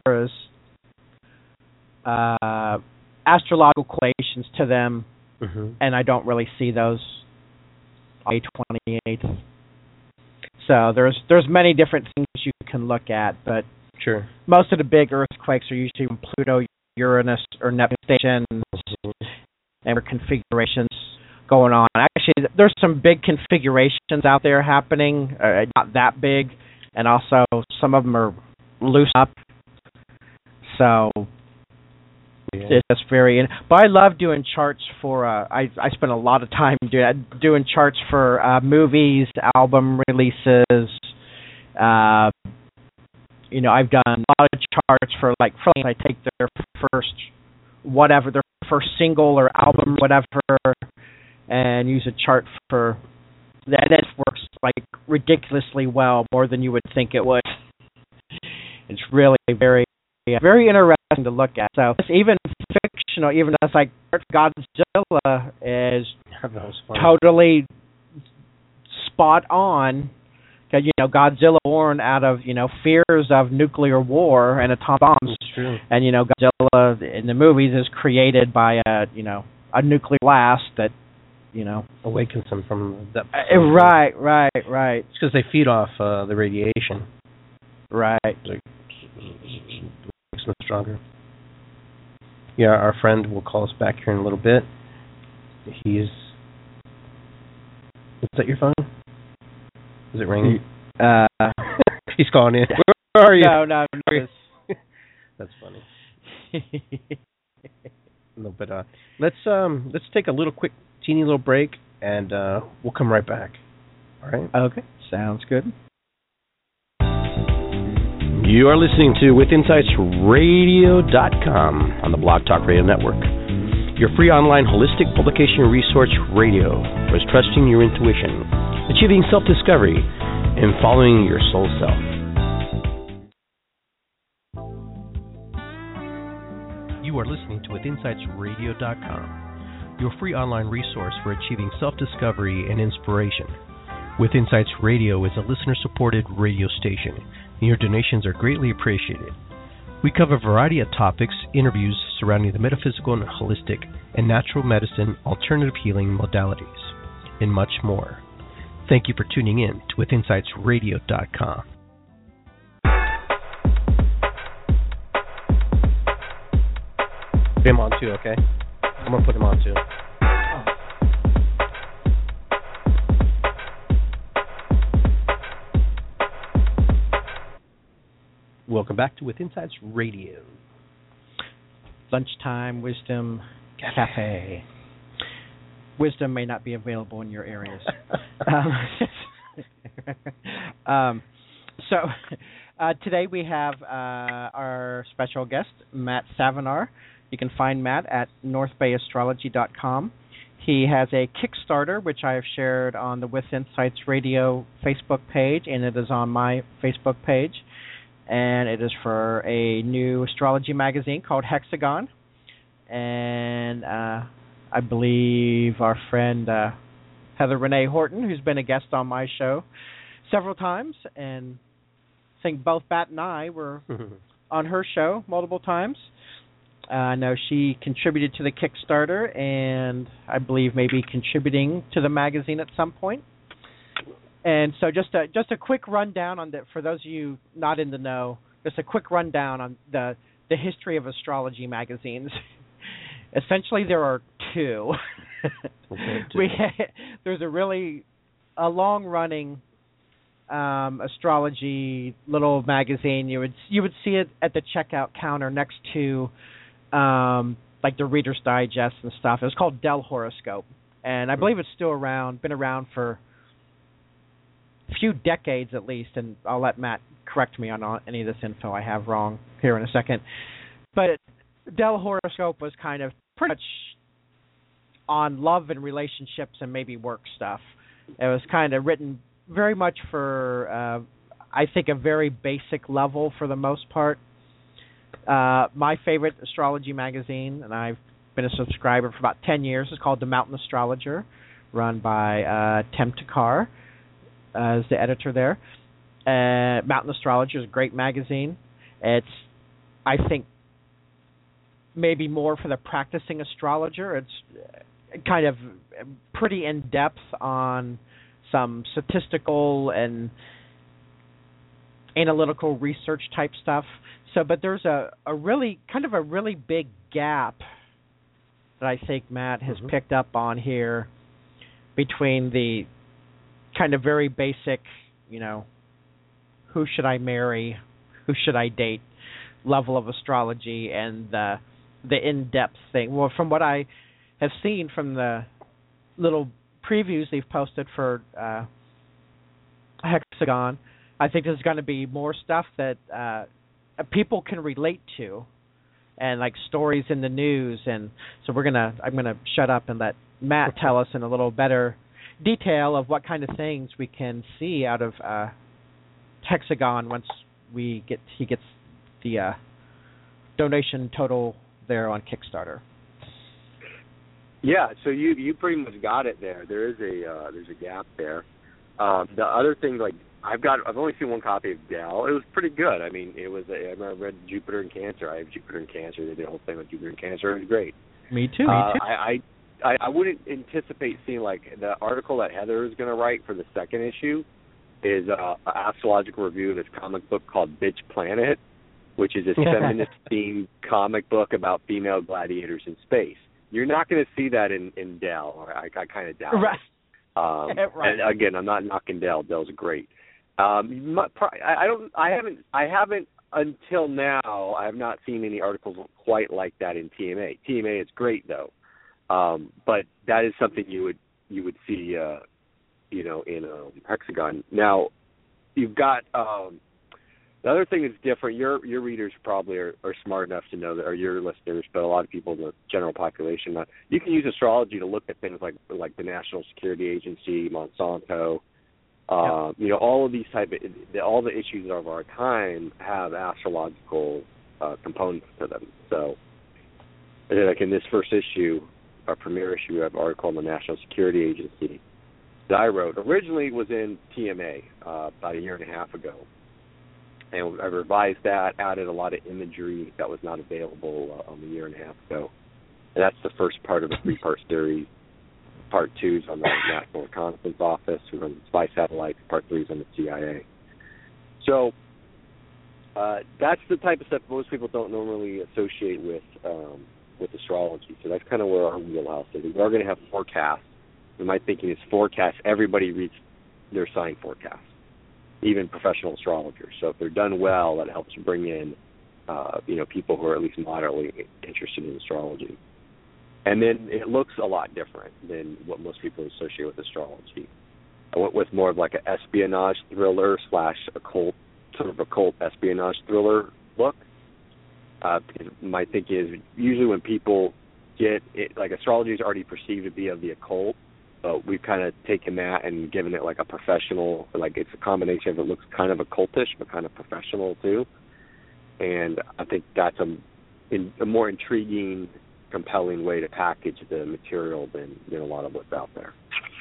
uh, astrological correlations to them, mm-hmm. and I don't really see those on May twenty-eighth. So there's there's many different things you can look at, but sure, most of the big earthquakes are usually when Pluto, Uranus, or Neptune stations, mm-hmm. and configurations going on. Actually, there's some big configurations out there happening, uh, not that big, and also some of them are loose up. So yeah. It's very. But I love doing charts for. Uh, I I spend a lot of time doing doing charts for uh, movies, album releases. Uh, you know, I've done a lot of charts for like. I take their first whatever, their first single or album, whatever, and use a chart for that. That works like ridiculously well, more than you would think it would. It's really very, very interesting to look at. So it's even fictional, even as like Godzilla is totally spot on. Because you know, Godzilla born out of you know fears of nuclear war and atomic bombs, and you know Godzilla in the movies is created by a you know a nuclear blast that you know awakens them from the depths. Uh, right, right, right. It's because they feed off uh, the radiation. Right. Like, makes them stronger. Yeah, our friend will call us back here in a little bit. He's. Is that your phone? Is it ringing? Uh, He's calling in. Where are you? No, no, no. That's funny. No, but uh, let's um, let's take a little quick, teeny little break, and uh, we'll come right back. All right? Okay, sounds good. You are listening to with insights radio dot com on the Blog Talk Radio Network. Your free online holistic publication resource radio for trusting your intuition, achieving self-discovery, and following your soul self. You are listening to with insights radio dot com, your free online resource for achieving self-discovery and inspiration. With Insights Radio is a listener-supported radio station, and your donations are greatly appreciated. We cover a variety of topics, interviews surrounding the metaphysical and holistic and natural medicine, alternative healing modalities, and much more. Thank you for tuning in to with insights radio dot com. put him on too, okay? I'm gonna put him on too. Welcome back to With Insights Radio. Lunchtime Wisdom Cafe. Wisdom may not be available in your areas. um, um, so uh, today we have uh, our special guest, Matt Savinar. You can find Matt at north bay astrology dot com. He has a Kickstarter, which I have shared on the With Insights Radio Facebook page, and it is on my Facebook page. And it is for a new astrology magazine called Hexagon. And uh, I believe our friend uh, Heather Renee Horton, who's been a guest on my show several times, and I think both Matt and I were on her show multiple times. Uh, I know she contributed to the Kickstarter, and I believe maybe contributing to the magazine at some point. And so just a just a quick rundown on the, for those of you not in the know, just a quick rundown on the the history of astrology magazines. Essentially, there are two. Okay, two. we there's a really a long running um, astrology little magazine. You would you would see it at the checkout counter next to um, like the Reader's Digest and stuff. It was called Dell Horoscope, and I believe it's still around. Been around for few decades at least, and I'll let Matt correct me on any of this info I have wrong here in a second. But Dell Horoscope was kind of pretty much on love and relationships and maybe work stuff. It was kind of written very much for, uh, I think, a very basic level for the most part. Uh, my favorite astrology magazine, and I've been a subscriber for about ten years, is called The Mountain Astrologer, run by uh, Tim Takar. As the editor there. Uh, Mountain Astrologer is a great magazine. It's, I think, maybe more for the practicing astrologer. It's kind of pretty in-depth on some statistical and analytical research type stuff. So, but there's a, a really, kind of a really big gap that I think Matt has mm-hmm. picked up on here between the kind of very basic, you know, who should I marry, who should I date level of astrology, and the the in-depth thing. Well, from what I have seen from the little previews they've posted for uh, Hexagon, I think there's going to be more stuff that uh, people can relate to, and like stories in the news. And so we're gonna, I'm gonna shut up and let Matt tell us in a little better detail of what kind of things we can see out of uh, Hexagon once we get he gets the uh, donation total there on Kickstarter. Yeah, so you you pretty much got it there. There is a uh, there's a gap there. Um, the other thing, like I've got I've only seen one copy of Dell. It was pretty good. I mean, it was a, I remember I read Jupiter and Cancer. I have Jupiter and Cancer. They did a whole thing with Jupiter and Cancer. It was great. Me too. Uh, me too. I, I I, I wouldn't anticipate seeing, like, the article that Heather is going to write for the second issue is uh, an astrological review of this comic book called Bitch Planet, which is a feminist-themed comic book about female gladiators in space. You're not going to see that in, in Dell, or I, I kind of doubt right. it. Um, right. And again, I'm not knocking Dell. Dell's great. Um, I don't. I haven't. I haven't until now. I have not seen any articles quite like that in T M A. T M A is great though. Um, but that is something you would you would see, uh, you know, in um, Hexagon. Now, you've got um, the other thing that's different. Your your readers probably are, are smart enough to know that, or your listeners, but a lot of people in the general population, uh, you can use astrology to look at things like like the National Security Agency, Monsanto. Uh, yep. You know, all of these type of the, all the issues of our time have astrological uh, components to them. So, like in this first issue. Our premiere issue, we have an article on the National Security Agency that I wrote. Originally was in T M A uh, about a year and a half ago. And I revised that, added a lot of imagery that was not available uh, um, a year and a half ago. And that's the first part of a three-part series. Part two is on the National Reconnaissance Office, who runs spy satellites. Part three is on the C I A. So uh, that's the type of stuff most people don't normally associate with um, with astrology. So that's kind of where our wheelhouse is. We are going to have forecasts. And my thinking is forecasts. Everybody reads their sign forecasts, even professional astrologers. So if they're done well, that helps bring in, uh, you know, people who are at least moderately interested in astrology. And then it looks a lot different than what most people associate with astrology. I went with more of like an espionage thriller slash occult, sort of occult espionage thriller look. Uh, because my thinking is usually when people get it, like astrology is already perceived to be of the occult, but we've kind of taken that and given it like a professional, like it's a combination of it looks kind of occultish but kind of professional too. And I think that's a, in, a more intriguing, compelling way to package the material than, than a lot of what's out there.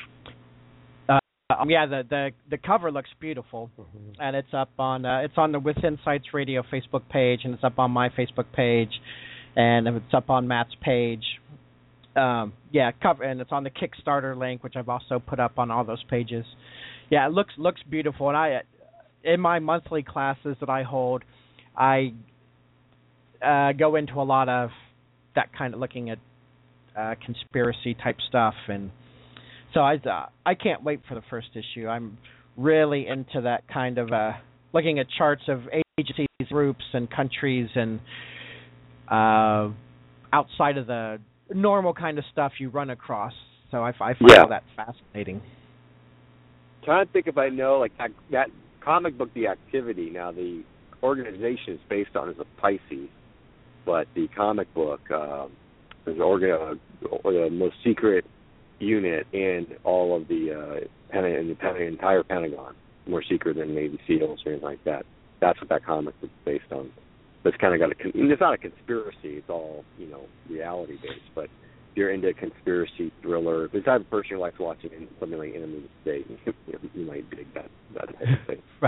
Um, yeah, the, the the cover looks beautiful, mm-hmm. and it's up on uh, it's on the With Insights Radio Facebook page, and it's up on my Facebook page, and it's up on Matt's page. Um, yeah, cover, and it's on the Kickstarter link, which I've also put up on all those pages. Yeah, it looks looks beautiful, and I in my monthly classes that I hold, I uh, go into a lot of that kind of looking at uh, conspiracy type stuff and. So I uh, I can't wait for the first issue. I'm really into that kind of uh, looking at charts of agencies, groups, and countries, and uh, outside of the normal kind of stuff you run across. So I, I find yeah. all that fascinating. Trying to think if I know like that, that comic book, The Activity. Now the organization is based on is a Pisces, but the comic book uh, is organ- uh, the most secret unit and all of the uh, Pen- the, Pen- the entire Pentagon, more secret than Navy SEALs or anything like that. That's what that comic is based on. It's kind of got a. It's not a conspiracy. It's all you know, reality based. But if you're into conspiracy thriller, if you're the type of person who likes watching something like Enemy of the State, you, you might dig that that type of thing. Right.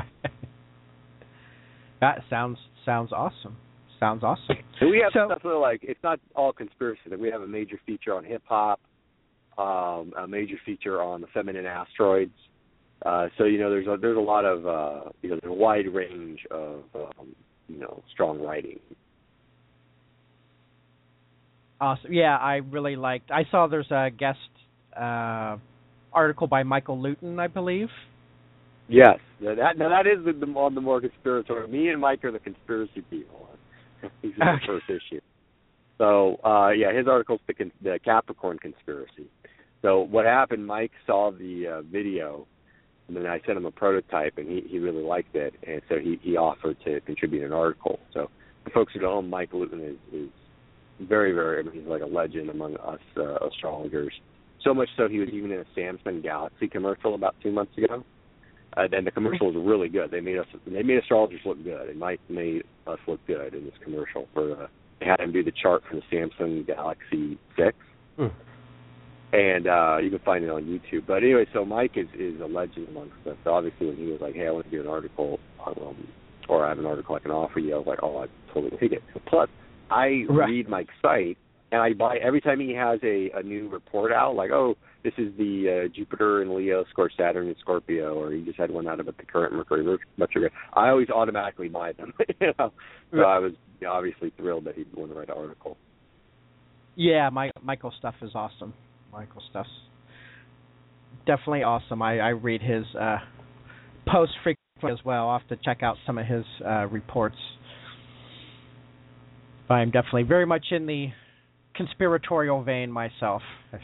That sounds sounds awesome. Sounds awesome. And we have so, stuff that like it's not all conspiracy. Like we have a major feature on hip hop. Um, a major feature on the feminine asteroids. Uh, so you know, there's a, there's a lot of uh, you know, there's a wide range of um, you know, strong writing. Awesome. Yeah, I really liked. I saw there's a guest uh, article by Michael Luton, I believe. Yes, that now that is the, the, on the more conspiratorial. Me and Mike are the conspiracy people. He's in the okay. first issue. So uh, yeah, his article's the, the Capricorn conspiracy. So what happened, Mike saw the uh, video, and then I sent him a prototype, and he, he really liked it, and so he, he offered to contribute an article. So for folks who don't know, Mike Luton is, is very, very, I mean, he's like a legend among us uh, astrologers. So much so he was even in a Samsung Galaxy commercial about two months ago. Uh, and the commercial was really good. They made us, they made astrologers look good, and Mike made us look good in this commercial. For uh, they had him do the chart for the Samsung Galaxy six. Hmm. And uh, you can find it on YouTube. But anyway, so Mike is, is a legend amongst us. So obviously when he was like, hey, I want to do an article, um, or I have an article I can offer you, I was like, oh, I totally take it. Plus, I right. read Mike's site, and I buy, every time he has a, a new report out, like, oh, this is the uh, Jupiter in Leo, score Saturn in Scorpio, or he just had one out about the current Mercury retrograde. I always automatically buy them. you know? So right. I was you know, obviously thrilled that he'd want to write an article. Yeah, my, Michael's stuff is awesome. Michael stuff's definitely awesome. I, I read his uh, posts frequently as well. I'll have to check out some of his uh, reports. I'm definitely very much in the conspiratorial vein myself.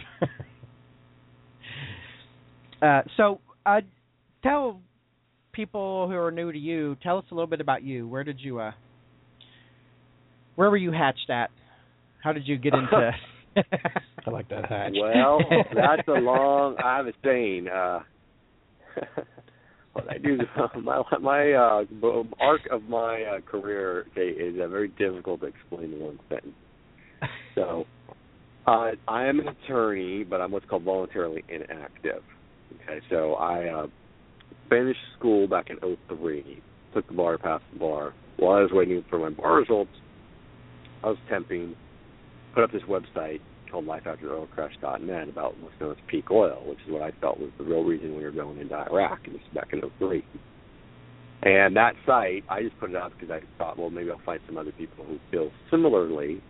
uh, so uh, tell people who are new to you, tell us a little bit about you. Where did you, uh, where were you hatched at? How did you get into... I like that hatch. Well, that's a long. I have a saying. Uh, what I do, my my uh, arc of my uh, career okay, is uh, very difficult to explain in one sentence. So, uh, I am an attorney, but I'm what's called voluntarily inactive. Okay, so I uh, finished school back in oh three, took the bar, passed the bar. While I was waiting for my bar results, I was temping. Put up this website called life after oil crash dot net about what's known as peak oil, which is what I felt was the real reason we were going into Iraq, and this is back in oh three. And that site, I just put it up because I thought, well, maybe I'll find some other people who feel similarly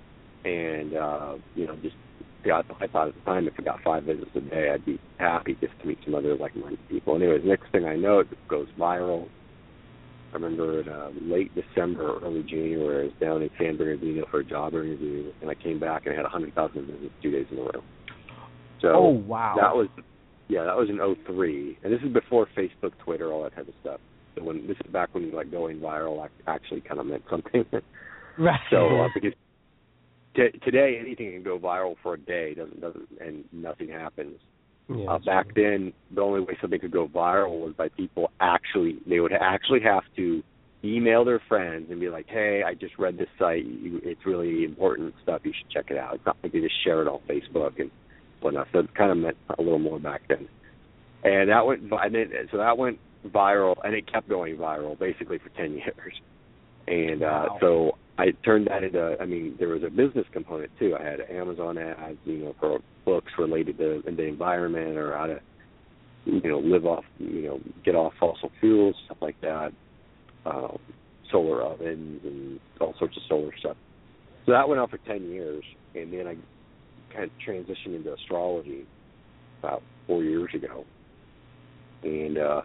and uh, you know, just got. I thought at the time if I got five visits a day, I'd be happy just to meet some other like-minded people. Anyways, next thing I know, it goes viral. I remember in uh, late December, early January, I was down in San Bernardino for a job interview, and I came back and I had one hundred thousand visits two days in a row. So oh, wow. That was, yeah, that was in oh three, and this is before Facebook, Twitter, all that type of stuff. So when this is back when like going viral actually kind of meant something. Right. So uh, because t- today anything can go viral for a day, doesn't doesn't, and nothing happens. Yeah, uh, back true. then, the only way something could go viral was by people actually, they would actually have to email their friends and be like, hey, I just read this site. You, it's really important stuff. You should check it out. It's not like they just share it on Facebook and whatnot. So it kind of meant a little more back then. And that went, and then, so that went viral, and it kept going viral basically for ten years. And uh, wow. so I turned that into, I mean, there was a business component too. I had Amazon ads, you know, for books related to the environment or how to, you know, live off, you know, get off fossil fuels, stuff like that, um, solar ovens and all sorts of solar stuff. So that went on for ten years, and then I kind of transitioned into astrology about four years ago. And uh,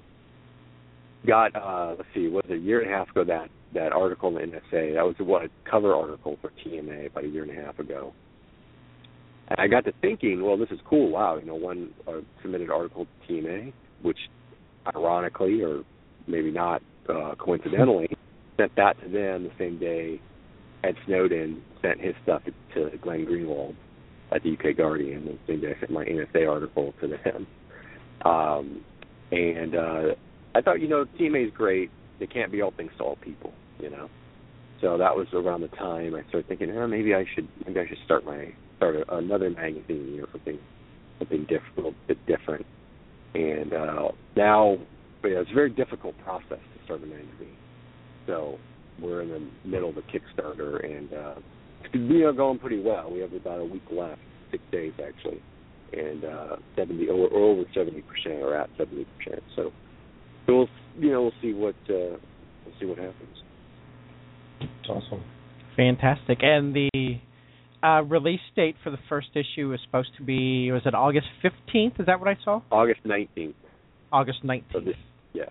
got, uh, let's see, was it a year and a half ago that that article in the N S A, that was what, a cover article for T M A about a year and a half ago. And I got to thinking, well, this is cool. Wow, you know, one uh, submitted article to T M A, which ironically, or maybe not uh, coincidentally, sent that to them the same day Ed Snowden sent his stuff to Glenn Greenwald at the U K Guardian, the same day I sent my N S A article to them. Um, and uh, I thought, you know, T M A is great. They can't be all things to all people, you know. So that was around the time I started thinking, oh, maybe I should, maybe I should start my start a, another magazine, you know, something, something different, a little bit different. And uh, now, you know, it's a very difficult process to start a magazine. So we're in the middle of a Kickstarter, and uh, it's you know going pretty well. We have about a week left, six days actually, and uh, seventy or, or over seventy percent, or at seventy percent. So we'll, you know, we'll see what uh, we'll see what happens. It's awesome. Fantastic. And the uh, release date for the first issue is supposed to be, was it August fifteenth? Is that what I saw? August nineteenth. August nineteenth. So this, yeah.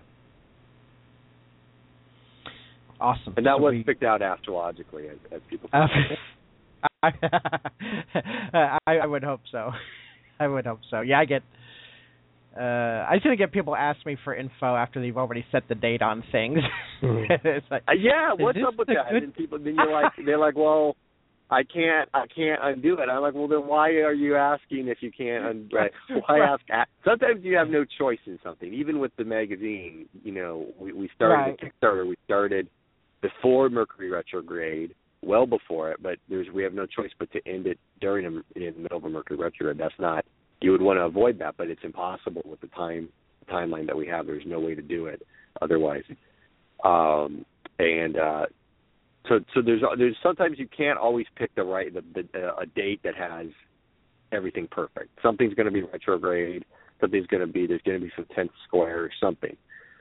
Awesome. And that so was we, picked out astrologically, as, as people say. Uh, I, I would hope so. I would hope so. Yeah, I get... Uh, I just gonna get people ask me for info after they've already set the date on things. Mm-hmm. It's like, uh, yeah, what's up with that? Good... And people, then you're like, they're like, well, I can't, I can't undo it. I'm like, well, then why are you asking if you can't undo it? Why ask? Sometimes you have no choice in something. Even with the magazine, you know, we, we started right. the Kickstarter. We started before Mercury retrograde, well before it, but there's we have no choice but to end it during a, in the middle of a Mercury retrograde. That's not. You would want to avoid that, but it's impossible with the time timeline that we have. There's no way to do it otherwise. Um, and uh, so, so there's there's sometimes you can't always pick the right the, the, uh, a date that has everything perfect. Something's going to be retrograde. Something's going to be there's going to be some tenth square or something.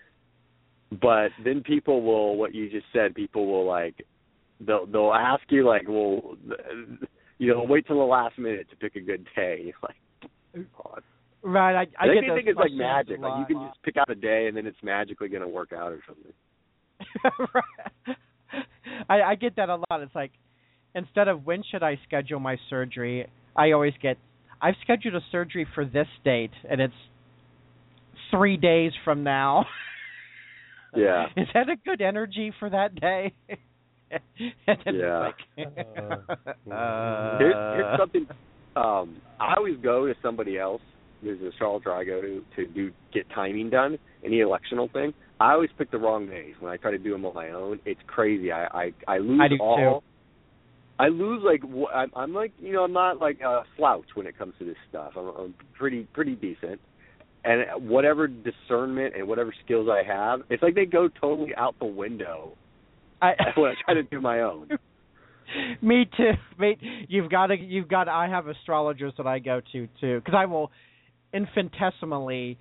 But then people will, what you just said, people will like they'll they'll ask you like, well, you know, wait till the last minute to pick a good day. You're like. God. Right, I, I, I get think those it's like magic. lot. Like you can just pick out a day and then it's magically going to work out or something. Right. I, I get that a lot. It's like instead of when should I schedule my surgery, I always get I've scheduled a surgery for this date and it's three days from now. Yeah. Is that a good energy for that day? And then yeah. It's like, uh, uh, here's, here's something. Um, I always go to somebody else. There's an astrologer I go to to do get timing done, any electional thing. I always pick the wrong days when I try to do them on my own. It's crazy. I I, I lose I do all. Too. I lose like I'm, I'm like you know I'm not like a slouch when it comes to this stuff. I'm, I'm pretty pretty decent, and whatever discernment and whatever skills I have, it's like they go totally out the window I, when I try to do my own. Me too. Mate, you've got to. You've got. To, I have astrologers that I go to too, because I will infinitesimally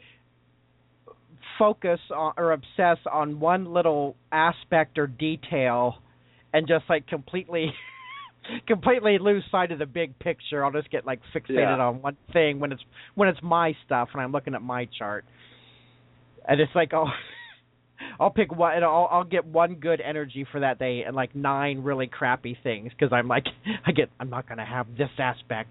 focus on or obsess on one little aspect or detail, and just like completely completely lose sight of the big picture. I'll just get like fixated Yeah. on one thing when it's when it's my stuff and I'm looking at my chart, and it's like oh. I'll pick one. And I'll, I'll get one good energy for that day, and like nine really crappy things because I'm like, I get, I'm not gonna have this aspect.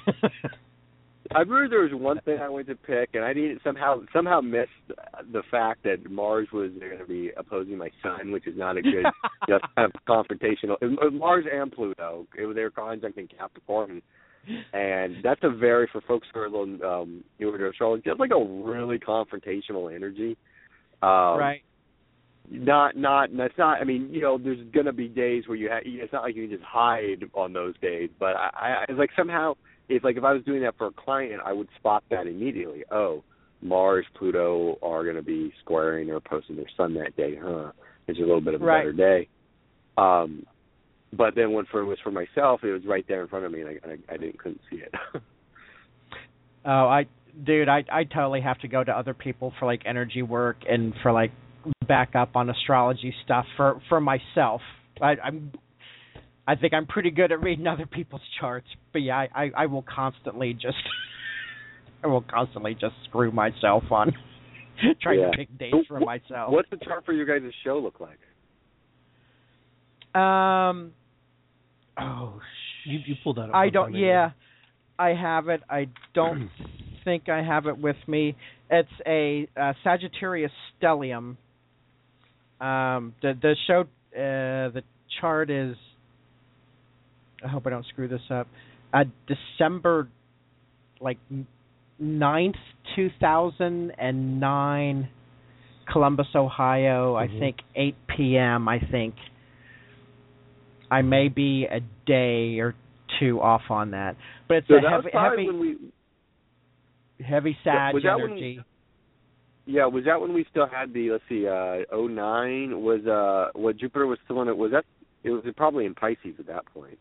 I remember there was one thing I went to pick, and I didn't somehow somehow missed the fact that Mars was going to be opposing my Sun, which is not a good, just kind of confrontational. It was Mars and Pluto, it was their conjunct Capricorn, and that's a very for folks who are a little um, newer to astrology, that's like a really confrontational energy. Um, right. Not, not, that's not. I mean, you know, there's gonna be days where you have. It's not like you can just hide on those days. But I, I it's like somehow, it's like if I was doing that for a client, I would spot that immediately. Oh, Mars, Pluto are gonna be squaring or opposing their Sun that day, huh? It's a little bit of a right. better day. Um, but then when for it was for myself, it was right there in front of me, and I, I, I didn't couldn't see it. Oh, I, dude, I, I totally have to go to other people for like energy work and for like. Back up on astrology stuff for for myself. I, I'm, I think I'm pretty good at reading other people's charts, but yeah, I, I, I will constantly just, I will constantly just screw myself on trying yeah. to pick dates for myself. What's the chart for your guys' show look like? Um, oh, you you pulled that up. I don't. Yeah, I have it. I don't think I have it with me. It's a, a Sagittarius stellium. Um, the the show, uh, the chart is. I hope I don't screw this up. Uh, December, like ninth, two thousand and nine, Columbus, Ohio. Mm-hmm. I think eight p.m. I think. I may be a day or two off on that, but it's so a that heavy, was probably heavy, when we, heavy Sag was that energy. When, yeah, was that when we still had the, let's see, uh, oh nine, was, uh, what Jupiter was still in it, was that, it was probably in Pisces at that point.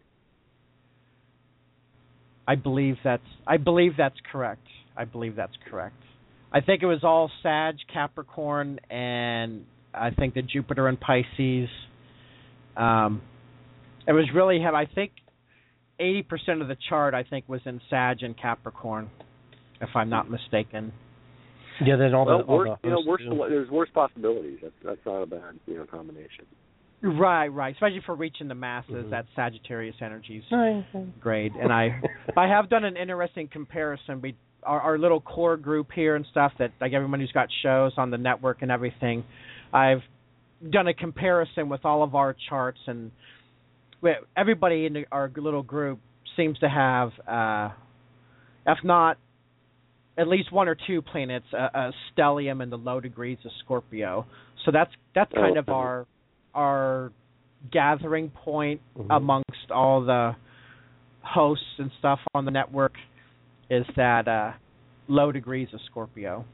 I believe that's, I believe that's correct. I believe that's correct. I think it was all Sag, Capricorn, and I think the Jupiter and Pisces. Um, it was really, have I think eighty percent of the chart, I think, was in Sag and Capricorn, if I'm not mistaken. Yeah, then all well, the all worse, the you know, hosts, worse, you know. there's worse possibilities. That's that's not a bad, you know, combination. Right, right. Especially for reaching the masses, Mm-hmm. that Sagittarius energy is Mm-hmm. great. And I, I have done an interesting comparison. We, our, our little core group here and stuff that like everyone who's got shows on the network and everything. I've done a comparison with all of our charts, and everybody in the, our little group seems to have, uh, if not at least one or two planets, a, a stellium in the low degrees of Scorpio. So that's that's kind oh, of our our gathering point mm-hmm. amongst all the hosts and stuff on the network is that uh, low degrees of Scorpio.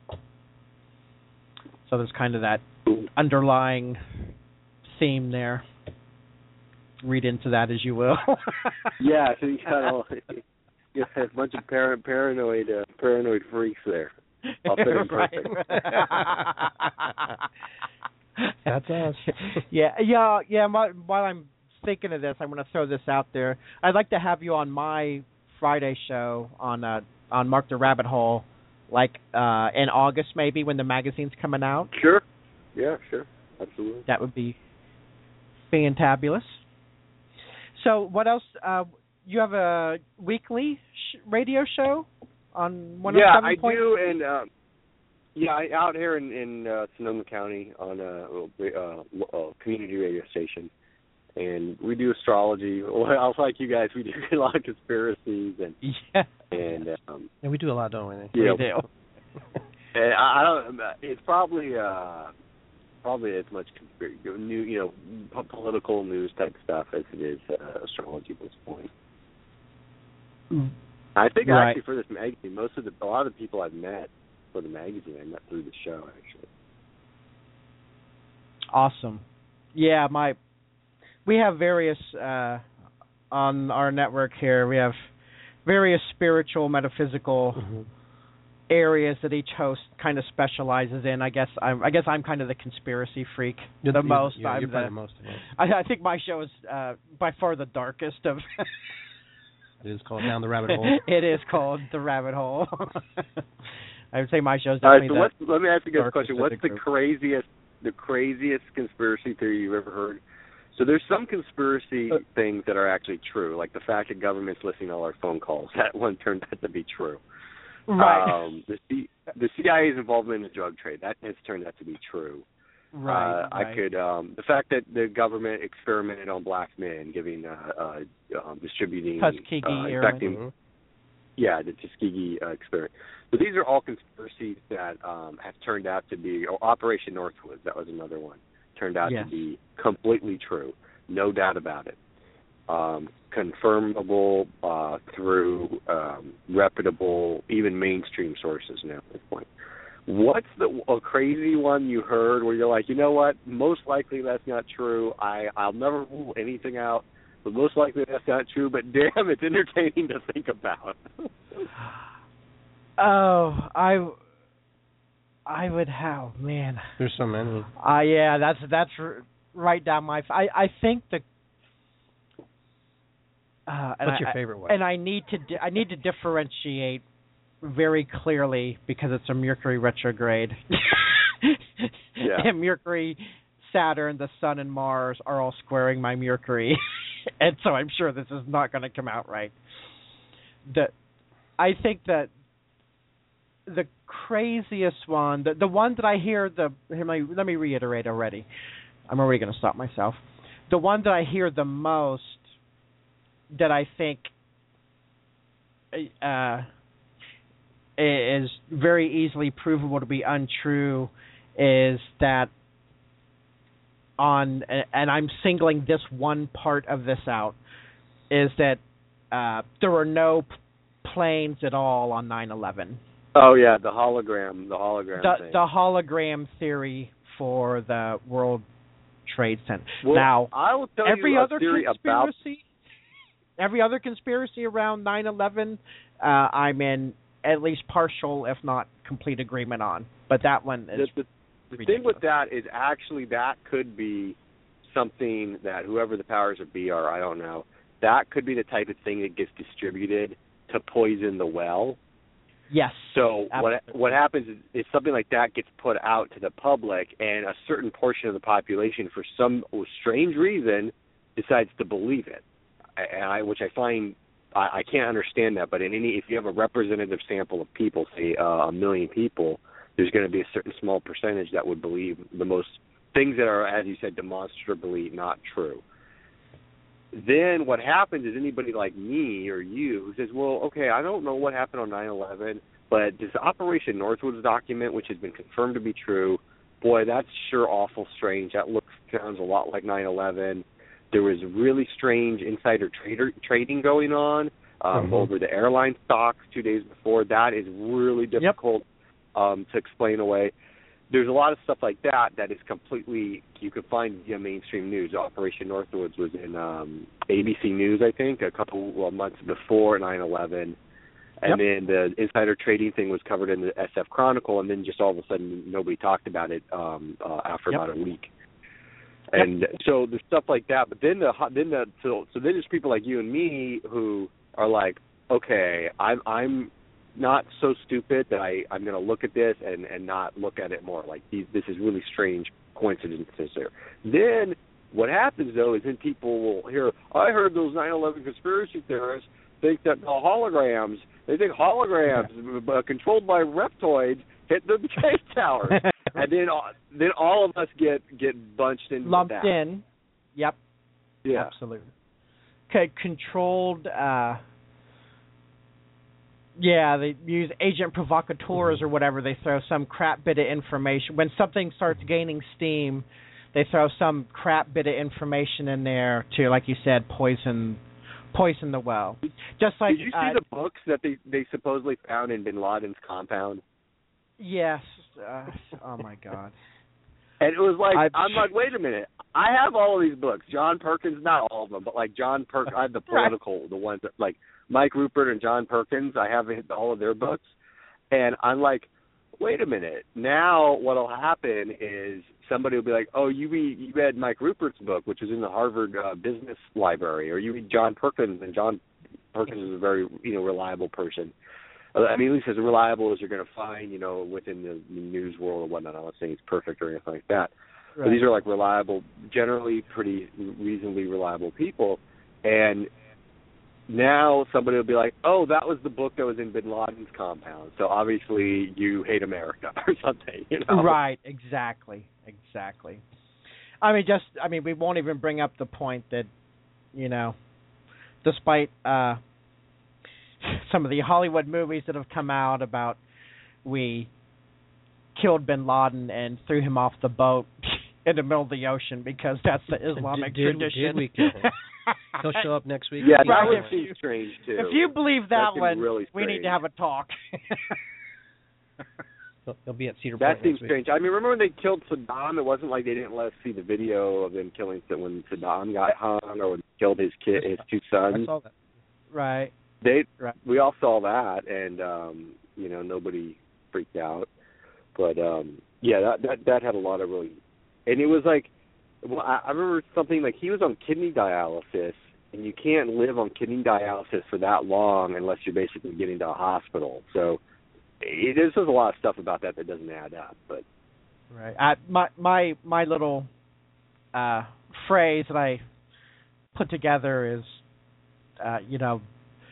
So there's kind of that underlying theme there. Read into that as you will. yeah, so you got you got a bunch of par- paranoid uh, paranoid freaks there. I'll fit in perfect. That's us. yeah, yeah, yeah. My, while I'm thinking of this, I'm going to throw this out there. I'd like to have you on my Friday show on uh, on Mark the Rabbit Hole, like uh, in August maybe when the magazine's coming out. Sure. Yeah, sure. Absolutely. That would be fantabulous. So what else? Uh, you have a weekly sh- radio show on one oh seven Yeah, I point? do, and uh, yeah, I, out here in, in uh, Sonoma County on a, a, a community radio station, and we do astrology. Well, like you guys, we do a lot of conspiracies and yeah, and um, yeah, we do a lot, don't we? Yeah, we do. And I, I don't. It's probably uh, probably as much conspiracy, new, you know, political news type stuff as it is uh, astrology at this point. Mm. I think Right. actually for this magazine, most of the a lot of the people I've met for the magazine I met through the show actually. Awesome. Yeah, my we have various uh, on our network here. We have various spiritual, metaphysical Mm-hmm. areas that each host kind of specializes in. I guess I'm I guess I'm kind of the conspiracy freak You're, the you're, most. You're, I'm you're the, probably most of us. I, I think my show is uh, by far the darkest of. It is called Down the Rabbit Hole. It is called The Rabbit Hole. I would say my show is All right, definitely so what's, let me ask you guys a darkest question. of What's the the group. craziest, the craziest conspiracy theory you've ever heard? So there's some conspiracy Uh, things that are actually true, like the fact that government's listening to all our phone calls. That one turned out to be true. Right. Um, the, C, the C I A's involvement in the drug trade, that has turned out to be true. right, Uh, right. I could um, the fact that the government experimented on black men, giving uh, uh, um, distributing, Tuskegee uh, Airmen. infecting. Mm-hmm. Yeah, the Tuskegee uh, experiment. So these are all conspiracies that um, have turned out to be. Oh, Operation Northwoods, that was another one. Turned out Yes. to be completely true, no doubt about it. Um, confirmable uh, through um, reputable, even mainstream sources now at this point. What's the a crazy one you heard where you're like, you know what? Most likely that's not true. I I'll never rule anything out, but most likely that's not true. But damn, it's entertaining to think about. Oh, I, I would have man. There's so many. Uh, yeah, that's that's r- right down my. I I think the. Uh, and What's I, your favorite one? And I need to di- I need to differentiate very clearly because it's a Mercury retrograde. Yeah. And Mercury, Saturn, the Sun, and Mars are all squaring my Mercury, and so I'm sure this is not going to come out right. The, I think that the craziest one, the the one that I hear the let me let me reiterate already. I'm already going to stop myself. The one that I hear the most, that I think uh, is very easily provable to be untrue, is that on, and I'm singling this one part of this out, is that uh, there were no p- planes at all on nine eleven. Oh yeah, the hologram, the hologram The, thing. the hologram theory for the World Trade Center. Well, now, I will tell every you a other theory conspiracy, about. every other conspiracy around nine eleven, uh, I'm in at least partial, if not complete, agreement on. But that one is The, the, the ridiculous. thing with that is actually that could be something that whoever the powers that be are, I don't know, that could be the type of thing that gets distributed to poison the well. Yes. So what absolutely. what happens is, is something like that gets put out to the public, and a certain portion of the population, for some strange reason, decides to believe it. And I, which I find I, I can't understand that. But in any, if you have a representative sample of people, say uh, a million people, there's going to be a certain small percentage that would believe the most things that are, as you said, demonstrably not true. Then what happens is anybody like me or you who says, well, okay, I don't know what happened on nine eleven, but this Operation Northwoods document, which has been confirmed to be true, boy, that's sure awful strange. That looks, sounds a lot like nine eleven. There was really strange insider trader, trading going on um, Mm-hmm. over the airline stocks two days before. That is really difficult yep. um, to explain away. There's a lot of stuff like that that is completely, you can find via mainstream news. Operation Northwoods was in um, A B C News, I think, a couple well, months before nine eleven. And yep. then the insider trading thing was covered in the S F Chronicle, and then just all of a sudden nobody talked about it um, uh, after yep. about a week. And yep. so there's stuff like that. But then the then the so, so then there's people like you and me who are like, okay, I'm I'm not so stupid that I, I'm going to look at this and, and not look at it more. Like, these, this is really strange coincidences there. Then what happens, though, is then people will hear, I heard those nine eleven conspiracy theorists think that the holograms, they think holograms uh, controlled by reptoids hit the chase towers. And then then all of us get, get bunched into lumped that. in. Yep. Yeah. Absolutely. Okay, controlled... Uh, Yeah, they use agent provocateurs or whatever. They throw some crap bit of information. When something starts gaining steam, they throw some crap bit of information in there to, like you said, poison poison the well. Just like Did you see uh, the books that they, they supposedly found in Bin Laden's compound? Yes. Uh, oh, my God. And it was like, I've, I'm like, wait a minute. I have all of these books. John Perkins, not all of them, but like John Perkins, I have the political, right. the ones that like Mike Rupert and John Perkins. I have all of their books. And I'm like, wait a minute. Now what'll happen is somebody will be like, oh, you read you read Mike Rupert's book, which is in the Harvard uh, Business Library, or you read John Perkins, and John Perkins is a very you know reliable person. I mean, at least as reliable as you're going to find, you know, within the news world or whatnot. I'm not saying he's perfect or anything like that. Right. But these are like reliable, generally pretty reasonably reliable people. And now somebody will be like, oh, that was the book that was in Bin Laden's compound. So obviously you hate America or something, you know? Right, exactly, exactly. I mean, just, I mean, we won't even bring up the point that, you know, despite uh, some of the Hollywood movies that have come out about we killed Bin Laden and threw him off the boat in the middle of the ocean because that's the Islamic did, tradition. Did we kill him? He'll show up next week. Yeah, right. that would seem strange too. If you believe that, that one, really we need to have a talk. He'll be at Cedar That Point seems next week. strange. I mean, remember when they killed Saddam? It wasn't like they didn't let us see the video of them killing when Saddam got hung or when he killed his kid, his two sons. I saw that. Right. They, right. We all saw that, and um, you know, nobody freaked out. But um, yeah, that, that that had a lot of really, and it was like, well, I, I remember something like he was on kidney dialysis, and you can't live on kidney dialysis for that long unless you're basically getting to a hospital. So it, there's just a lot of stuff about that that doesn't add up. But right, I, my my my little uh, phrase that I put together is, uh, you know,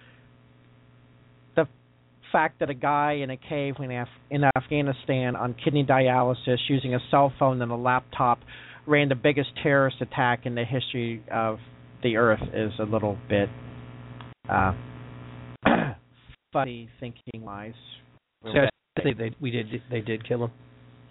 the fact that a guy in a cave in, Af- in Afghanistan on kidney dialysis using a cell phone and a laptop ran the biggest terrorist attack in the history of the earth is a little bit uh, funny thinking wise. So I think they we did they did kill him.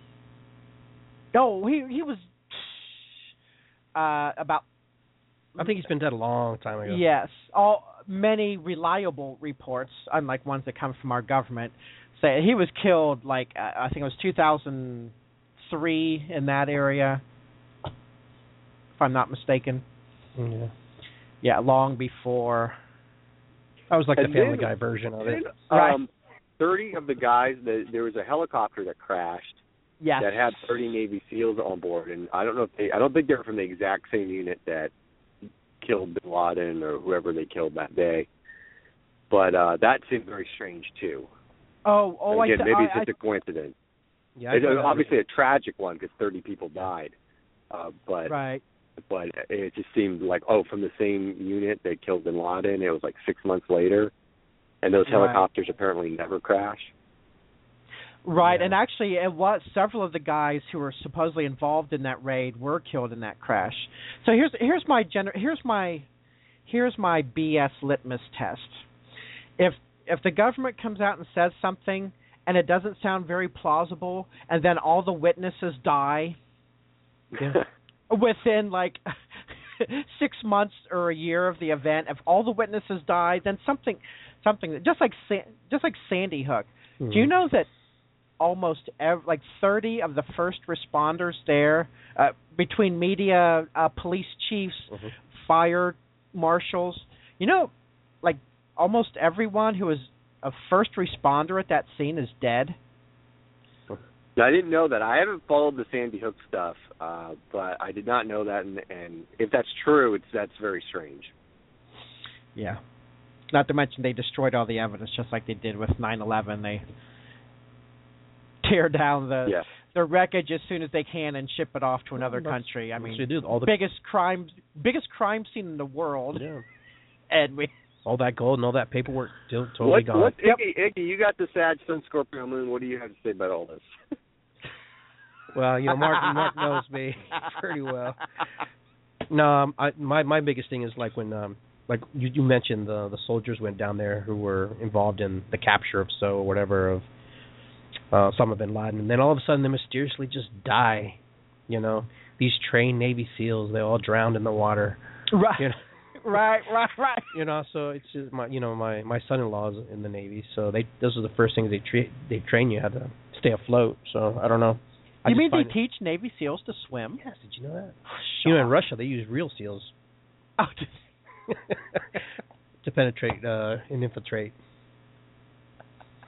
No, he he was uh, about. I think he's been dead a long time ago. Yes, all many reliable reports, unlike ones that come from our government, say he was killed. Like uh, I think it was two thousand three in that area, if I'm not mistaken. Yeah, yeah, long before. That was like and the Family then, Guy version of it. Then, right. Um, thirty of the guys, the, there was a helicopter that crashed. Yes. That had thirty Navy SEALs on board, and I don't know if they, I don't think they're from the exact same unit that killed Bin Laden or whoever they killed that day. But uh, that seemed very strange too. Oh, oh, again, I th- maybe I, it's just I, a coincidence. Yeah, it's obviously a tragic one because thirty people died. Uh, but right. but it just seemed like, oh, from the same unit that killed Bin Laden. It was like six months later, and those helicopters right. apparently never crash. Right, yeah. and actually, it was several of the guys who were supposedly involved in that raid were killed in that crash. So here's here's my gener- here's my here's my B S litmus test. If if the government comes out and says something and it doesn't sound very plausible, and then all the witnesses die yeah. within like six months or a year of the event, if all the witnesses die, then something something just like just like Sandy Hook. Mm-hmm. Do you know that almost ev- like thirty of the first responders there, uh, between media, uh, police chiefs, mm-hmm. fire marshals, you know, like almost everyone who was a first responder at that scene is dead? Now, I didn't know that. I haven't followed the Sandy Hook stuff, uh, but I did not know that, and, and if that's true, it's that's very strange. Yeah. Not to mention they destroyed all the evidence, just like they did with nine eleven. They tear down the yeah. the wreckage as soon as they can and ship it off to another well, country. I mean, do. All the biggest crime biggest crime scene in the world. Yeah. And we all that gold and all that paperwork still totally what, gone. What, Iggy, Iggy, you got the Sag, Sun, Scorpio, Moon. What do you have to say about all this? Well, you know, Mark Mark knows me pretty well. No, um, I, my my biggest thing is like when um like you, you mentioned the the soldiers went down there who were involved in the capture of so or whatever of uh, Osama bin Laden, and then all of a sudden they mysteriously just die. You know, these trained Navy SEALs, they all drowned in the water. Right. You know? right, right, right. You know, so it's just my you know my my son-in-law's in the Navy, so they those are the first things they tra- they train you how to stay afloat. So I don't know. I you mean they it, teach Navy SEALs to swim? Yes, did you know that? You know, in Russia they use real SEALs. Oh, to penetrate uh, and infiltrate.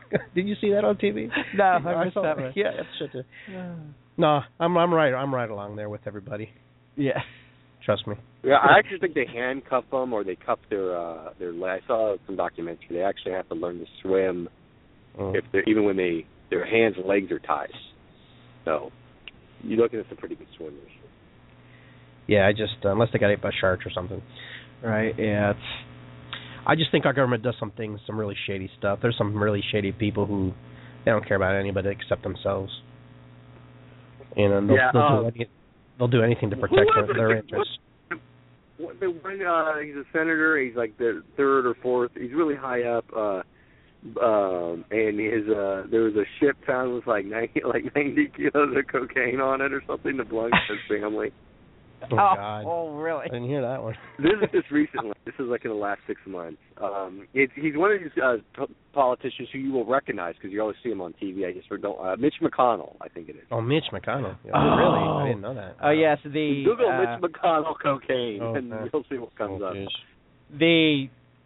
Did you see that on T V? No, I I missed saw that one. Yeah, that's shit. Too. No, I'm I'm right. I'm right along there with everybody. Yeah. Trust me. Yeah, I actually think they handcuff them or they cuff their uh, their leg. I saw some documentary. They actually have to learn to swim Oh. if they're even when they their hands and legs are tied. So you're looking at some pretty good swimmers. Yeah, I just uh, unless they got ate by sharks or something. Right. Yeah. It's. I just think our government does some things, some really shady stuff. There's some really shady people who they don't care about anybody except themselves. And they'll, Yeah, they'll, uh, do any, they'll do anything to protect their, their interests. What, the one, uh, he's a senator. He's like the third or fourth. He's really high up. Uh, um, and his uh, there was a ship found with like ninety, like ninety kilos of cocaine on it or something. To belong to his family. Oh, God. Oh, really? I didn't hear that one. This is just recently. This is like in the last six months. Um, it's, he's one of these uh, p- politicians who you will recognize because you always see him on T V. I just don't. Uh, Mitch McConnell, I think it is. Oh, Mitch McConnell. Yeah, Oh. Really? I didn't know that. Oh, yes. The Google uh, Mitch McConnell cocaine, Oh, and okay. you'll see what comes Oh, up. geez. the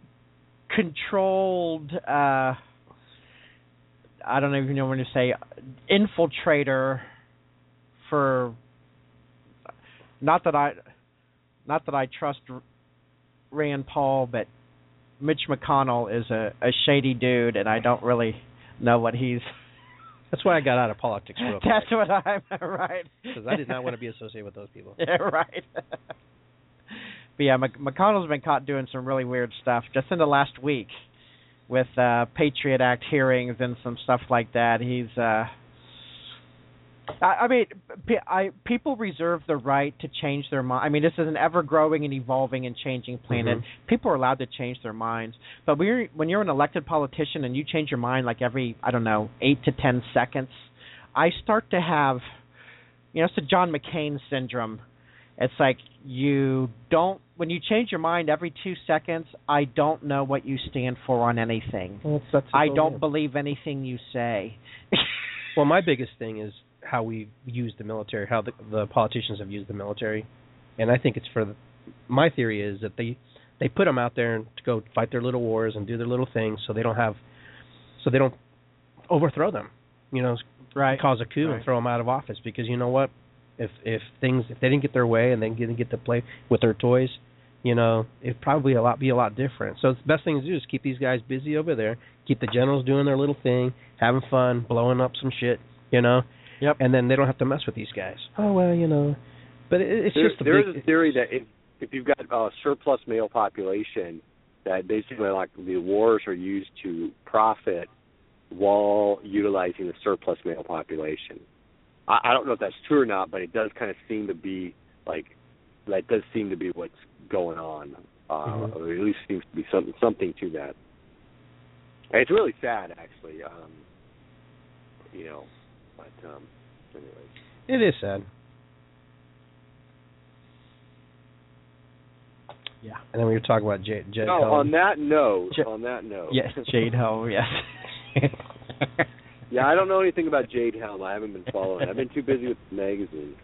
controlled. Uh, I don't even know when to say infiltrator for. Not that I, not that I trust Rand Paul, but Mitch McConnell is a, a shady dude, and I don't really know what he's. That's why I got out of politics real quick. That's what I'm right. Because I did not want to be associated with those people. Yeah, right. But yeah, Mc- McConnell's been caught doing some really weird stuff just in the last week with uh, Patriot Act hearings and some stuff like that. He's. Uh, I, I mean, p- I, people reserve the right to change their mind. I mean, this is an ever-growing and evolving and changing planet. Mm-hmm. People are allowed to change their minds. But when you're, when you're an elected politician and you change your mind like every, I don't know, eight to ten seconds, I start to have, you know, it's the John McCain syndrome. It's like you don't, when you change your mind every two seconds, I don't know what you stand for on anything. Well, that's, that's I all don't it is. believe anything you say. Well, my biggest thing is how we use the military, how the, the politicians have used the military, and I think it's for the, my theory is that they they put them out there to go fight their little wars and do their little things, so they don't have, so they don't overthrow them, you know, Right. cause a coup Right. and throw them out of office. Because you know what, if if things if they didn't get their way and they didn't get to play with their toys, you know, it'd probably a lot be a lot different. So the best thing to do is keep these guys busy over there, keep the generals doing their little thing, having fun, blowing up some shit, you know. Yep. And then they don't have to mess with these guys. Oh well, you know, but it, it's There, just a there big. is a theory that if if you've got a surplus male population, that basically like the wars are used to profit while utilizing the surplus male population. I, I don't know if that's true or not, but it does kind of seem to be like that does seem to be what's going on, uh, Mhm. or at least seems to be something something to that. And it's really sad, actually. Um, you know, but um, anyways. It is sad. Yeah. And then we were talking about Jed. Jed No, Cohen. on that note, J- on that note. Yes, Jade Ho, yes. Yeah, I don't know anything about Jade Helm. I haven't been following. I've been too busy with the magazine.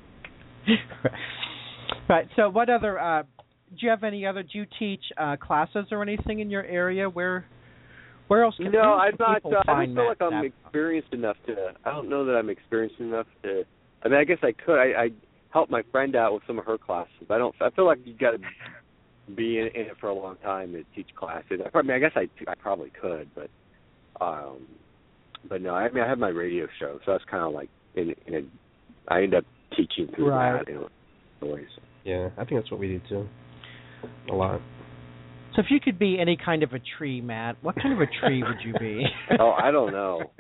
Right. So, what other? Uh, do you have any other? Do you teach uh, classes or anything in your area? Where, where else? Can, No, where else I'm can not. people Uh, I find don't feel that like I'm stuff? experienced enough to. I don't know that I'm experienced enough to. I mean, I guess I could. I, I helped my friend out with some of her classes. I don't. I feel like you got to be in, in it for a long time to teach classes. I mean, I guess I. I probably could, but. Um, but no, I mean, I have my radio show, so that's kind of like in, in a. I end up teaching through Right. that in a way. So. Yeah, I think that's what we do too. A lot. So, if you could be any kind of a tree, Matt, what kind of a tree would you be? Oh, I don't know.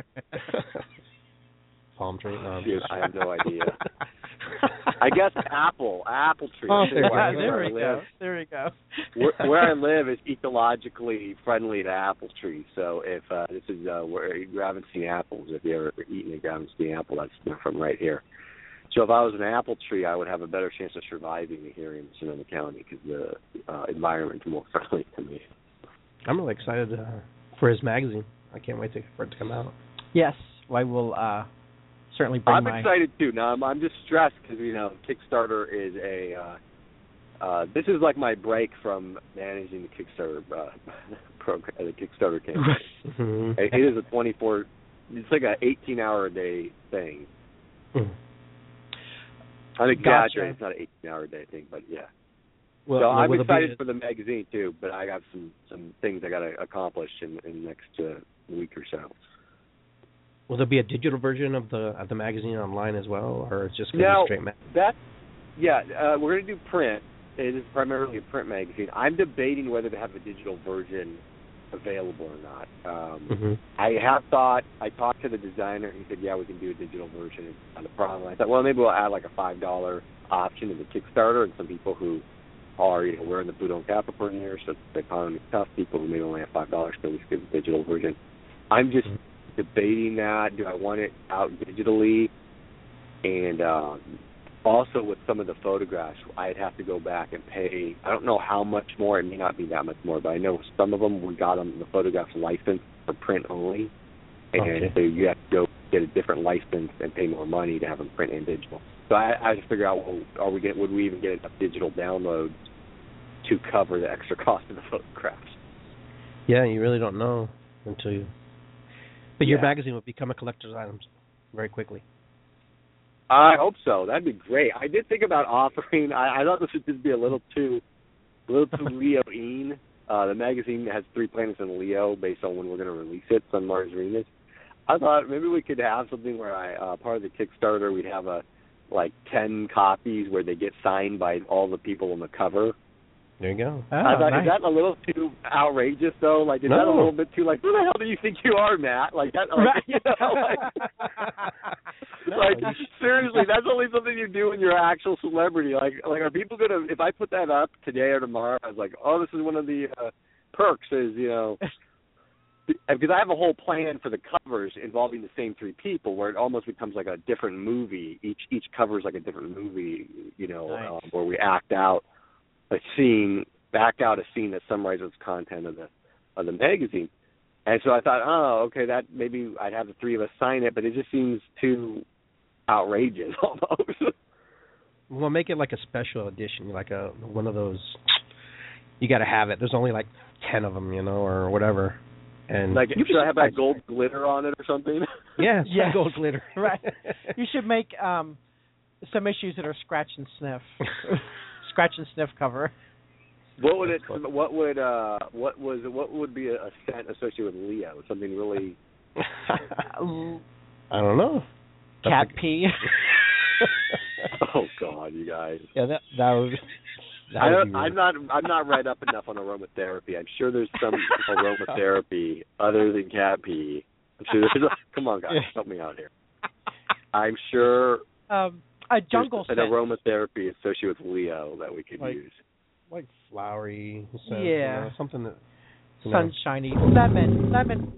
Palm tree. No, Dude, I have no idea. I guess apple, apple tree. Oh, That's where I Yeah, there we live. go. There we go. Where, where I live is ecologically friendly to apple trees. So if uh, this is uh, where you haven't seen apples, if you ever eaten a Gravenstein apple, that's from right here. So if I was an apple tree, I would have a better chance of surviving here in Sonoma County because the uh, environment is more friendly to me. I'm really excited uh, for his magazine. I can't wait to, for it to come out. Yes, well, I will uh, certainly bring I'm my. excited too. Now I'm, I'm just stressed because you know Kickstarter is a. Uh, uh, this is like my break from managing the Kickstarter uh, program, the Kickstarter campaign. Mm-hmm. It, it is a twenty-four. It's like a eighteen-hour a day thing. Hmm. I'm exaggerating. Gotcha. It's not an eighteen-hour a day thing, but yeah. Well, so I'm will excited be, for the magazine too, but I got some some things I got to accomplish in, in the next uh, week or so. Will there be a digital version of the of the magazine online as well, or it's just going to Now, be straight mag? That, yeah, uh, we're going to do print. It is primarily a print magazine. I'm debating whether to have a digital version available or not. Um, mm-hmm. I have thought. I talked to the designer. He said, "Yeah, we can do a digital version. It's not a problem." I thought, well, maybe we'll add like a five dollar option in the Kickstarter, and some people who are, you know, wearing the boot on Capricorn here, so they find it tough. People who maybe only have five dollars can at least get the digital version. I'm just mm-hmm. debating that. Do I want it out digitally? And um, also with some of the photographs, I'd have to go back and pay. I don't know how much more. It may not be that much more, but I know some of them we got them the photographs licensed for print only, and okay. so you have to go get a different license and pay more money to have them print and digital. So I, I had to figure out, well, are we get, would we even get enough digital downloads to cover the extra cost of the photographs? Yeah, you really don't know until you. But your yeah. magazine will become a collector's item very quickly. I hope so. That'd be great. I did think about offering. I, I thought this would just be a little too, a little too Leo-ine. Uh, the magazine has three planets in Leo based on when we're going to release it, Sun, Mars, Venus. I thought maybe we could have something where I, uh, part of the Kickstarter, we'd have a like ten copies where they get signed by all the people on the cover. There you go. Oh, I thought, nice. is that a little too outrageous, though? Like, is no. that a little bit too, like, who the hell do you think you are, Matt? Like, that, like, Right. you know, like, No, like you should- seriously, that's only something you do when you're an actual celebrity. Like, like, are people going to, if I put that up today or tomorrow, I was like, oh, this is one of the uh, perks is, you know, because I have a whole plan for the covers involving the same three people where it almost becomes like a different movie. Each each cover is like a different movie, you know, Nice. um, where we act out a scene, back out a scene that summarizes the content of the of the magazine. And so I thought, oh, okay, that maybe I'd have the three of us sign it, but it just seems too outrageous almost. We'll make it like a special edition, like a one of those. You got to have it. There's only like ten of them, you know, or whatever. And Like, you should I have that gold glitter on it or something? Yeah, Yes. gold glitter. Right. You should make um, some issues that are scratch and sniff, scratch and sniff cover. What would it? What would uh? What was? What would be a, a scent associated with Leo? Something really. I don't know. Cat That's pee. Oh God, you guys. Yeah, that that would. That I would don't, be I'm not. I'm not read up enough on aromatherapy. I'm sure there's some aromatherapy other than cat pee. I'm sure there's. A, come on, guys, help me out here. I'm sure. Um, a jungle there's an scent. aromatherapy associated with Leo that we could Like- use. like flowery, scent, Yeah. you know, something that you know, Sunshiny. Lemon. Lemon.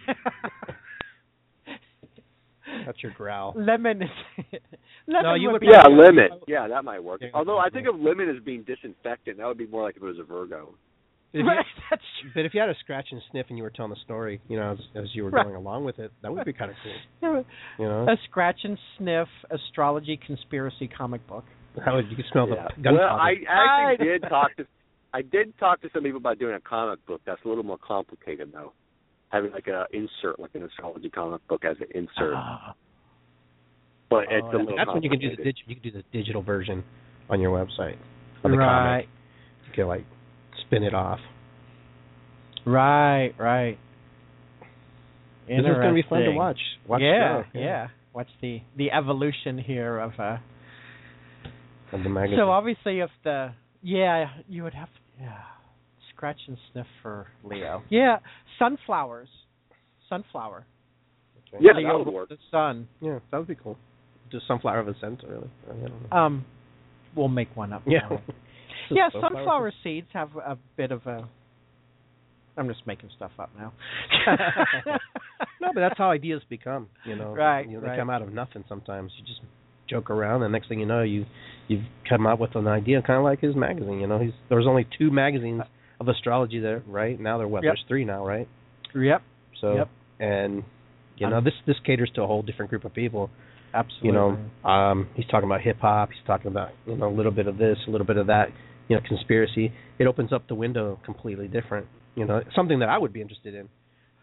that's your growl. Lemon is. lemon No, you would would be be- Yeah, Yeah. lemon. Yeah, that might work. Yeah. Although I think of lemon as being disinfectant. That would be more like if it was a Virgo. If you- Right, that's true. but if you had a scratch and sniff and you were telling the story, you know, as, as you were Right. going along with it, that would be kind of cool. Yeah, You know, a scratch and sniff astrology conspiracy comic book. how would you could smell Yeah. the gunpowder? Well, I Right. actually did talk to I did talk to some people about doing a comic book. That's a little more complicated though. Having like a insert, like an astrology comic book as an insert. Ah. But Oh, it's a that- little that's when you can do the complicated. dig- you can do the digital version on your website of the Right. comic. You can like spin it off. Right, right. This is going to be fun to Interesting. watch. Watch yeah, the show, yeah. Watch the the evolution here of uh. Of the magazine. So obviously, if the yeah, you would have yeah, scratch and sniff for Leo. Yeah, sunflowers, sunflower. Okay. Yeah, Leo that would with work. The sun. Yeah, that would be cool. Just sunflower of a scent, really. I don't know. Um, we'll make one up. Yeah. for it. Yeah, sunflower seeds have a bit of a. I'm just making stuff up now. No, but that's how ideas become. You know, Right, You know, they right. come out of nothing. Sometimes you just joke around, and next thing you know, you you've come up with an idea, kind of like his magazine. You know, he's there was only two magazines of astrology there, right? Now there what? Yep. There's three now, right? Yep. So Yep. and you know Um, this this caters to a whole different group of people. Absolutely. You know, um, he's talking about hip hop. He's talking about you know a little bit of this, a little bit of that. You know, conspiracy. It opens up the window completely different. You know, something that I would be interested in.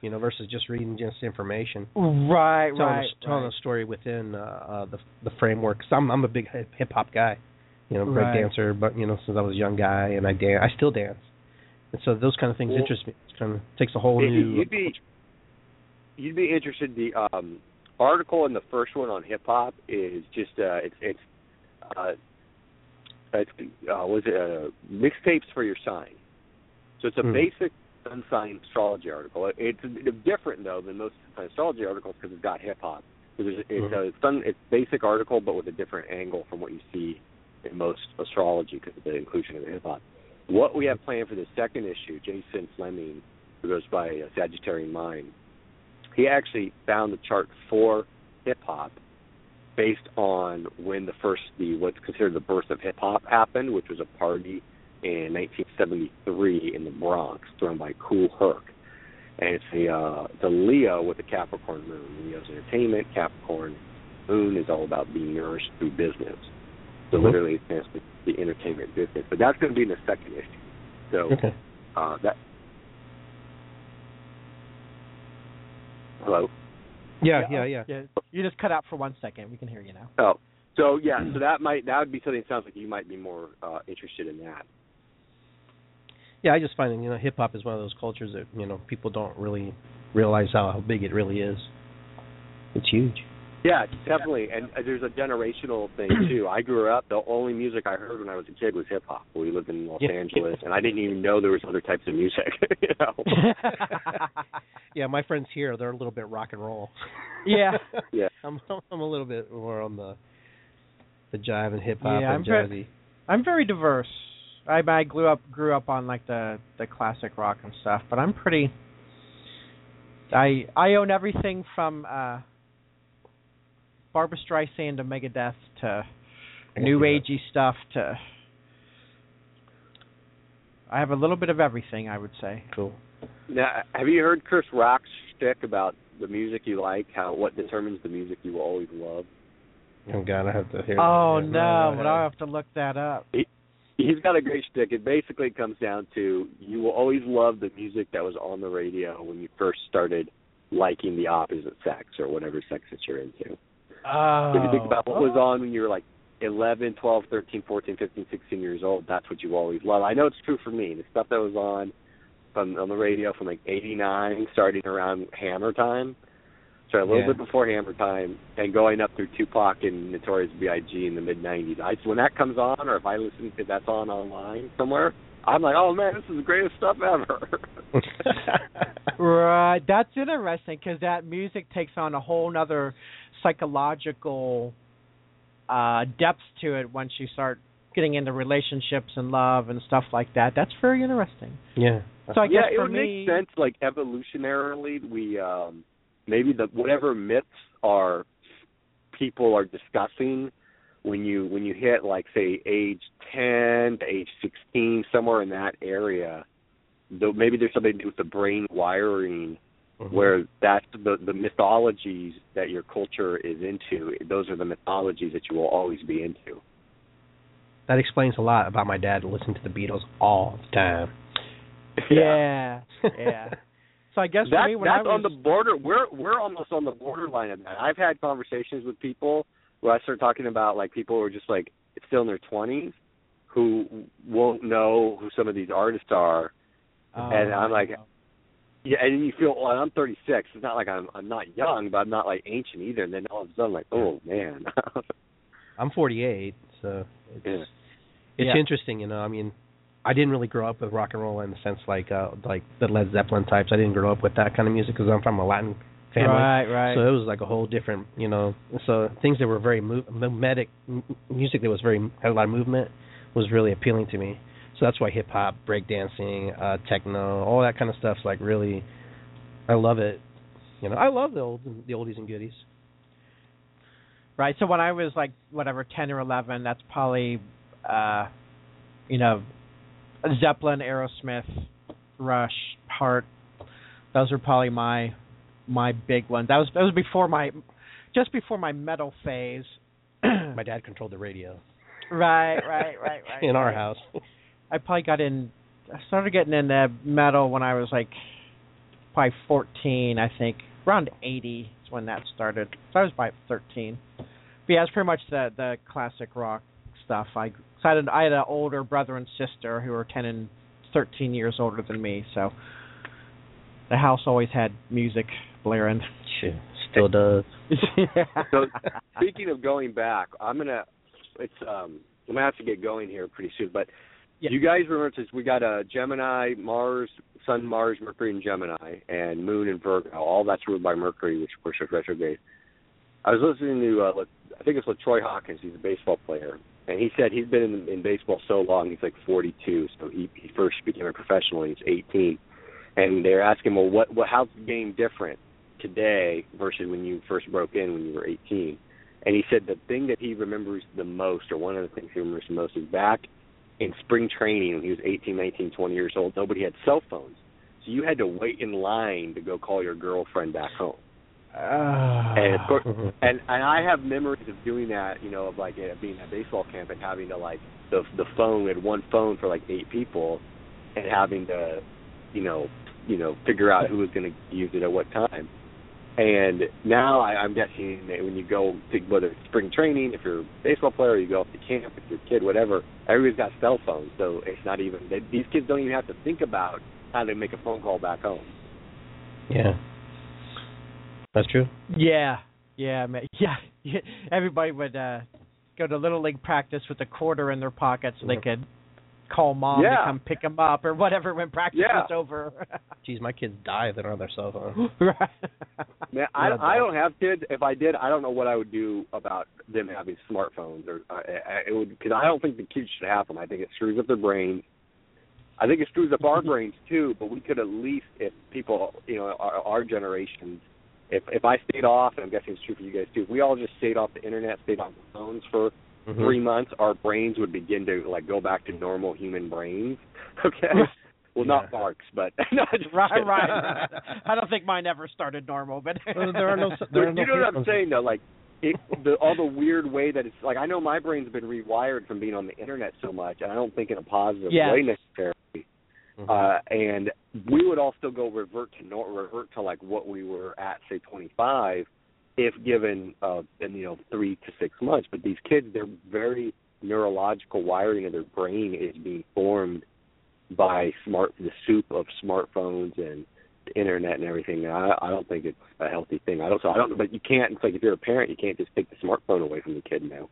you know, versus just reading just information. Right, telling right, a, telling right. a story within uh, uh, the the framework. Cause I'm I'm a big hip hop guy, you know, break Right. dancer. But you know, since I was a young guy, and I dance, I still dance, and so those kind of things Well, interest me. It kind of takes a whole It- new. You'd be you'd be interested. The um, article in the first one on hip hop is just uh, it's it's uh, it's uh, was it uh, mixtapes for your sign. So it's a Hmm. basic unsigned astrology article. It's different though than most astrology articles because it's got hip hop. It's Mhm. a it's, un, it's basic article but with a different angle from what you see in most astrology because of the inclusion of the hip hop. What we have planned for the second issue, Jason Fleming, who goes by uh, Sagittarian Mind, he actually found the chart for hip hop based on when the first the what's considered the birth of hip hop happened, which was a party in nineteen seventy-three in the Bronx thrown by Kool Herc. And it's the uh, the Leo with the Capricorn moon. Leo's entertainment, Capricorn moon is all about being nourished through business. So Mhm. literally it stands for the entertainment business. But that's going to be in the second issue. So Okay. uh, that. Hello. Yeah, yeah, yeah. Yeah, you just cut out for one second. We can hear you now. Oh, so yeah, so that might that would be something. That sounds like you might be more uh, interested in that. Yeah, I just find that, you know, hip hop is one of those cultures that, you know, people don't really realize how, how big it really is. It's huge. Yeah, definitely, and uh, there's a generational thing too. I grew up. The only music I heard when I was a kid was hip hop. We lived in Los Yeah. Angeles, and I didn't even know there was other types of music. You know? Yeah, my friends here, they're a little bit rock and roll. Yeah. Yeah. I'm I'm a little bit more on the the jive and hip hop Yeah, and I'm jazzy. very- I'm very diverse. I I grew up grew up on like the the classic rock and stuff, but I'm pretty. I I own everything from uh, Barbra Streisand to Megadeth to can new see that. agey stuff to. I have a little bit of everything, I would say. Cool. Now, have you heard Chris Rock's shtick about the music you like? How what determines the music you will always love? Oh God, I have to hear. Oh that. no, but I'll have to look that up. He, he's got a great shtick. It basically comes down to you will always love the music that was on the radio when you first started liking the opposite sex or whatever sex that you're into. Oh. If you think about what was on when you were like eleven, twelve, thirteen, fourteen, fifteen, sixteen years old, that's what you always love. I know it's true for me. The stuff that was on from on the radio from like eighty-nine, starting around Hammer time, so a little Yeah. bit before Hammer time, and going up through Tupac and Notorious B I G in the mid nineties. I when that comes on, or if I listen to that's on online somewhere, I'm like, oh man, this is the greatest stuff ever. Right, that's interesting because that music takes on a whole nother psychological uh, depth to it once you start getting into relationships and love and stuff like that. That's very interesting. Yeah. So I yeah, guess it for would me, make sense. Like evolutionarily, we um, maybe the whatever myths are people are discussing when you when you hit like say age ten to age sixteen, somewhere in that area. Though maybe there's something to do with the brain wiring, Mhm. where that's the the mythologies that your culture is into. Those are the mythologies that you will always be into. That explains a lot about my dad listening to the Beatles all the time. yeah, yeah. So I guess for That, me, when that's I was on the border. We're we're almost on the borderline of that. I've had conversations with people where I start talking about like people who are just like still in their twenties who won't know who some of these artists are, oh, and I'm like, wow. yeah, and you feel, well, I'm thirty-six. It's not like I'm I'm not young, but I'm not like ancient either. And then all of a sudden, like, oh man. I'm forty-eight, so it's Yeah. it's Yeah. interesting, you know. I mean, I didn't really grow up with rock and roll in the sense like uh, like the Led Zeppelin types. I didn't grow up with that kind of music because I'm from a Latin family. Right, right. So it was like a whole different, you know. So things that were very move, mimetic m- music that was very had a lot of movement was really appealing to me. So that's why hip hop, breakdancing, uh, techno, all that kind of stuff's like really, I love it. You know, I love the old the oldies and goodies. Right. So when I was like whatever ten or eleven, that's probably, uh, you know, Zeppelin, Aerosmith, Rush, Heart. Those were probably my my big ones. That was that was before my, just before my metal phase. My dad controlled the radio Right, right, right, right. in our right. house. I probably got in. I started getting into metal when I was like probably fourteen, I think. Around eighty is when that started. So I was probably thirteen. But yeah, it's pretty much the the classic rock stuff. I, so I, had, I had an older brother and sister who were ten and thirteen years older than me, so the house always had music blaring. Sure, still does. Yeah. So speaking of going back, I'm gonna it's um I'm gonna have to get going here pretty soon. But yeah. You guys remember this? We got a Gemini, Mars, Sun, Mars, Mercury, and Gemini, and Moon and Virgo. All that's ruled by Mercury, which of course is retrograde. I was listening to uh, I think it's LaTroy Hawkins. He's a baseball player, and he said he's been in, in baseball so long. He's like forty-two, so he, he first became a professional when he was eighteen. And they're asking, well, what, what, how's the game different today versus when you first broke in when you were eighteen? And he said the thing that he remembers the most, or one of the things he remembers the most, is back in spring training when he was eighteen, nineteen, twenty years old. Nobody had cell phones, so you had to wait in line to go call your girlfriend back home. Uh, and of course, and and I have memories of doing that, you know, of like uh, being at baseball camp and having to like the the phone. We had one phone for like eight people, and having to, you know, you know, figure out who was going to use it at what time. And now I, I'm guessing that when you go to, whether it's spring training, if you're a baseball player, or you go up to camp, if you're a kid, whatever, everybody's got cell phones, so it's not even, they, these kids don't even have to think about how to make a phone call back home. Yeah. That's true. Yeah, yeah, man. yeah. yeah. Everybody would uh, go to Little League practice with a quarter in their pocket so they could call mom Yeah. to come pick them up or whatever when practice Yeah. was over. Geez, my kids die if they don't have their cell phone. Right. Man, I, I don't have kids. If I did, I don't know what I would do about them having smartphones. Or uh, it would, because I don't think the kids should have them. I think it screws up their brains. I think it screws up our brains too. But we could at least, if people, you know, our, our generations, if if I stayed off, and I'm guessing it's true for you guys too, if we all just stayed off the internet, stayed off the phones for mm-hmm. three months, our brains would begin to like go back to normal human brains. Okay. Well, Yeah. not Mark's, but no, just right, kidding. right. I don't think mine ever started normal, but Well, there are no. There are no you know what I'm phones. saying though? Like it, the, all the weird way that it's like. I know my brain's been rewired from being on the internet so much, and I don't think in a positive Yes. way necessarily. Mhm. Uh, and we would all still go revert to nor- revert to like what we were at, say twenty-five, if given uh, in you know three to six months. But these kids, their very neurological wiring of their brain is being formed by smart the soup of smartphones and the internet and everything. And I, I don't think it's a healthy thing. I don't. So I don't. But you can't. It's like if you're a parent, you can't just take the smartphone away from the kid now.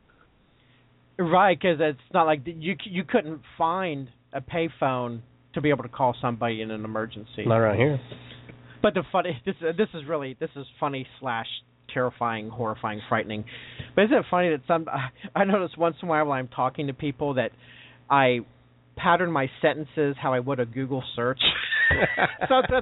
right, because it's not like you you couldn't find a payphone to be able to call somebody in an emergency. Not around here. But the funny this this is really this is funny slash terrifying, horrifying, frightening. But isn't it funny that some I notice once in a while when I'm talking to people that I pattern my sentences how I would a Google search. so that's,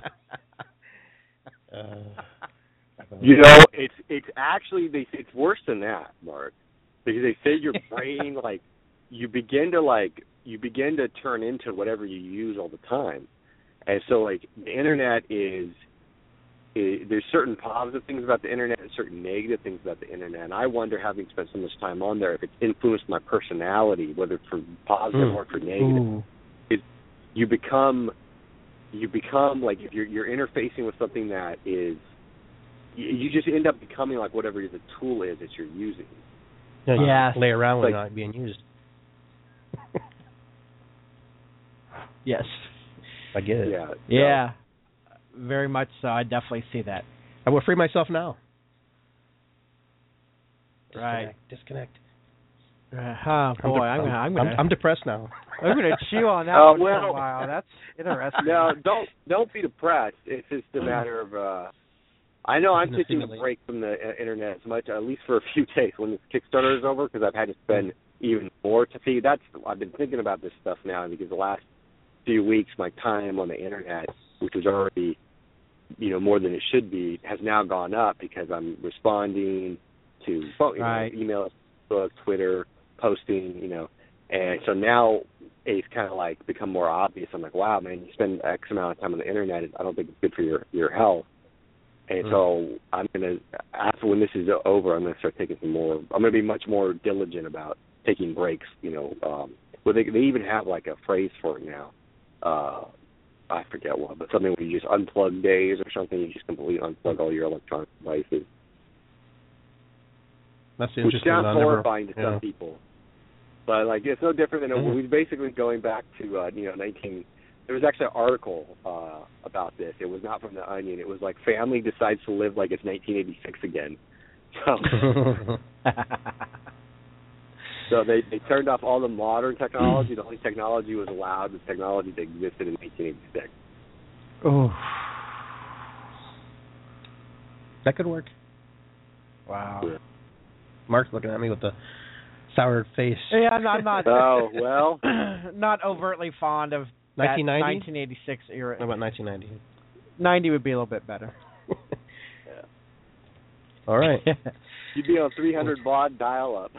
Uh, You know, it's it's actually they it's worse than that, Mark, because they say your brain like you begin to like you begin to turn into whatever you use all the time, and so like the internet is, is there's certain positive things about the internet and certain negative things about the internet, and I wonder, having spent so much time on there, if it's influenced my personality, whether it's for positive Mm. or for negative. ooh. It, you become you become like if you're you're interfacing with something that is. You just end up becoming like whatever the tool is that you're using. yeah, you Yes. lay around when Like- not being used. Yes. I get it. Yeah. Yeah. Very much so. I definitely see that. I will free myself now. Right. Disconnect. Disconnect. Uh, oh boy, de- I'm, gonna I'm I'm, gonna I'm depressed now. I'm gonna chew on that Uh, one for a well- while. That's interesting. No, don't don't be depressed. It's just a matter of. uh I know I'm It's taking a assimilate. break from the uh, internet as much, at least for a few days when this Kickstarter is over, because I've had to spend even more to see. That's I've been thinking about this stuff now because the last few weeks my time on the internet, which was already, you know, more than it should be, has now gone up because I'm responding to phone, you Right. know, email, Facebook, Twitter, posting, you know, and so now it's kind of like become more obvious. I'm like, wow, man, you spend X amount of time on the internet. I don't think it's good for your your health. And Mm. so I'm gonna, after when this is over, I'm gonna start taking some more. I'm gonna be much more diligent about taking breaks. You know, um, well they they even have like a phrase for it now. Uh, I forget what, but something where you just unplug days or something. You just completely unplug all your electronic devices. That's Which interesting. sounds never, horrifying to yeah. some people. But, like, it's no different than, Mm-hmm. it was basically going back to, uh, you know, nineteen, there was actually an article uh, about this. It was not from The Onion. It was like, family decides to live like it's nineteen eighty-six again. So, so they, they turned off all the modern technology. The only technology was allowed was technology that existed in nineteen eighty-six. Oh. That could work. Wow. Yeah. Mark's looking at me with the soured face. Yeah, I'm not, I'm not Oh, well. not overtly fond of nineteen ninety? that nineteen eighty-six era. How about nineteen ninety? ninety would be a little bit better. Yeah. All right. You'd be on three hundred baud dial-up.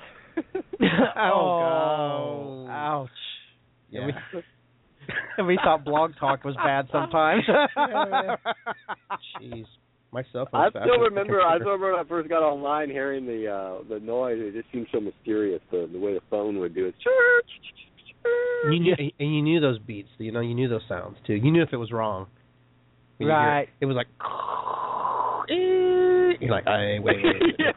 Oh, God. ouch. Yeah. We, we thought Blog Talk was bad sometimes. Jeez. My cell I phone's faster still than the remember. I computer. still remember when I first got online, hearing the uh, the noise. It just seemed so mysterious. The the way the phone would do it. You knew, and you knew those beats. You know, you knew those sounds too. You knew if it was wrong. When you hear Right. It, it was like. You're like, I wait, wait, wait.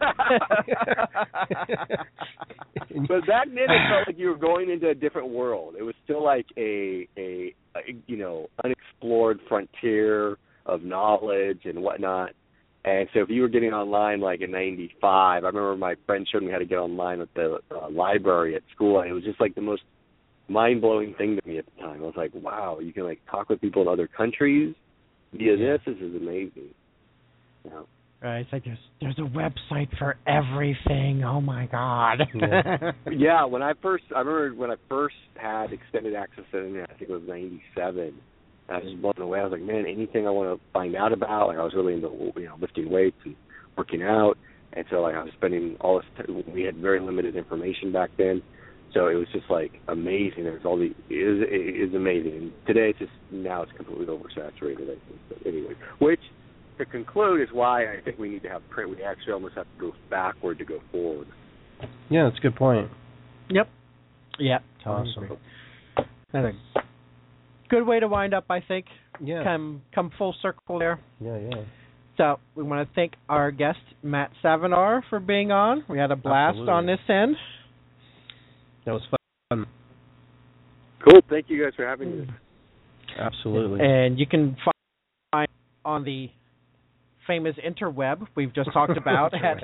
But back then, it felt like you were going into a different world. It was still like a a, a you know unexplored frontier of knowledge and whatnot. And so if you were getting online like in ninety-five, I remember my friend showed me how to get online at the uh, library at school, and it was just like the most mind-blowing thing to me at the time. I was like, wow, you can like talk with people in other countries via Yeah. this. This is amazing. You know? Right, it's like there's there's a website for everything. Oh my God. Yeah. Yeah, when I first, I remember when I first had extended access to the internet, I think it was ninety-seven. I was just blown away. I was like, man, anything I want to find out about. Like I was really into, you know, lifting weights and working out, and so like I was spending all this. T- we had very limited information back then, so it was just like amazing. There was all the it is it is amazing. And today it's just now it's completely oversaturated. I think. But anyway, which to conclude is why I think we need to have print. We actually almost have to go backward to go forward. Yeah, that's a good point. Yep. Yep. Awesome. That's a good way to wind up, I think. Yeah. Come come full circle there. Yeah, yeah. So we want to thank our guest Matt Savinar for being on. We had a blast Absolutely. on this end. That was fun. Cool. Thank you guys for having me. Absolutely. And you can find on the famous interweb we've just talked about at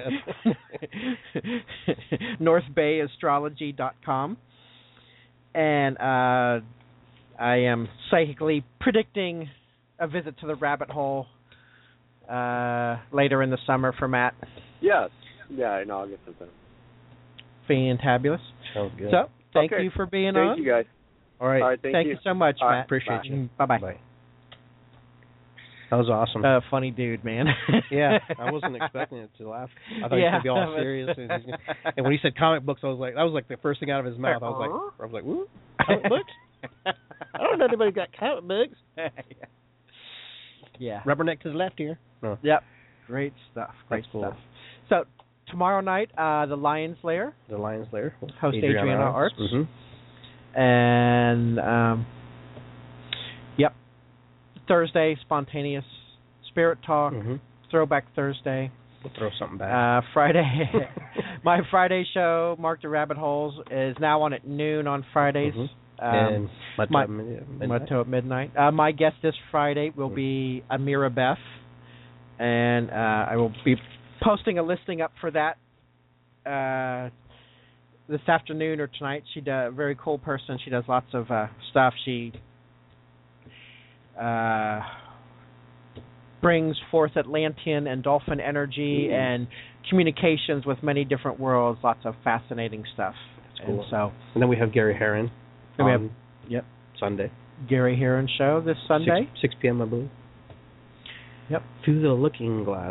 north bay astrology dot com. And uh, I am psychically predicting a visit to the rabbit hole uh, later in the summer for Matt. Yes. Yeah, in August sometime. Fantabulous. Sounds good. So, thank Okay. you for being Thank on. you guys. All right. All right, thank, Thank you. you so much, All right, Matt. Appreciate bye. you. Bye-bye. Bye. That was awesome. Uh, funny dude, man. Yeah, I wasn't expecting it to laugh. I thought Yeah. he was gonna be all serious. And, he's gonna, and when he said comic books, I was like, that was like the first thing out of his mouth. I was like, I was like, woo, comic books? I don't know anybody got comic books. Yeah. Rubberneck to the left here. No. Yep. Great stuff. Great That's cool. stuff. So tomorrow night, uh, the Lion's Lair, The Lion's Lair. host Adriana, Arts, Mm-hmm. and um, yep, Thursday, spontaneous spirit talk, Mm-hmm. Throwback Thursday. We'll throw something back. Uh, Friday, my Friday show, Mark the Rabbit Holes, is now on at noon on Fridays. Mhm. Um, and Mud my- Tub Mid- Midnight. Motto at midnight. Uh, my guest this Friday will be Amira Beth, and uh, I will be posting a listing up for that uh, this afternoon or tonight. She's a very cool person. She does lots of uh, stuff. She uh, brings forth Atlantean and dolphin energy Ooh. and communications with many different worlds. Lots of fascinating stuff. cool. And so And then we have Gary Heron. And we on have- yep. Sunday. Gary Heron show this Sunday. six p.m. I believe. Yep. Through the Looking Glass.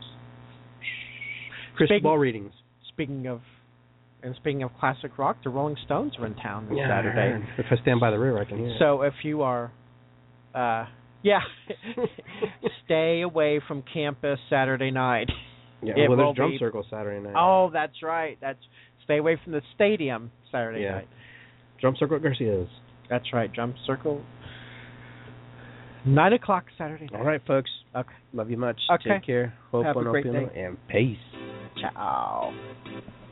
Crystal Speaking- ball readings. Speaking of, and speaking of classic rock, the Rolling Stones are in town this Yeah, Saturday. If I stand by the river, I can hear it. So if you are, uh, yeah, stay away from campus Saturday night. yeah, it well, will there's Drum be- Circle Saturday night. Oh, that's right. That's stay away from the stadium Saturday Yeah. night. Drum Circle at Garcia's. That's right. Drum circle. Nine o'clock Saturday night. All right, folks. Okay. Love you much. Okay. Take care. Hope Have a on great Opium, day. and peace. Ciao.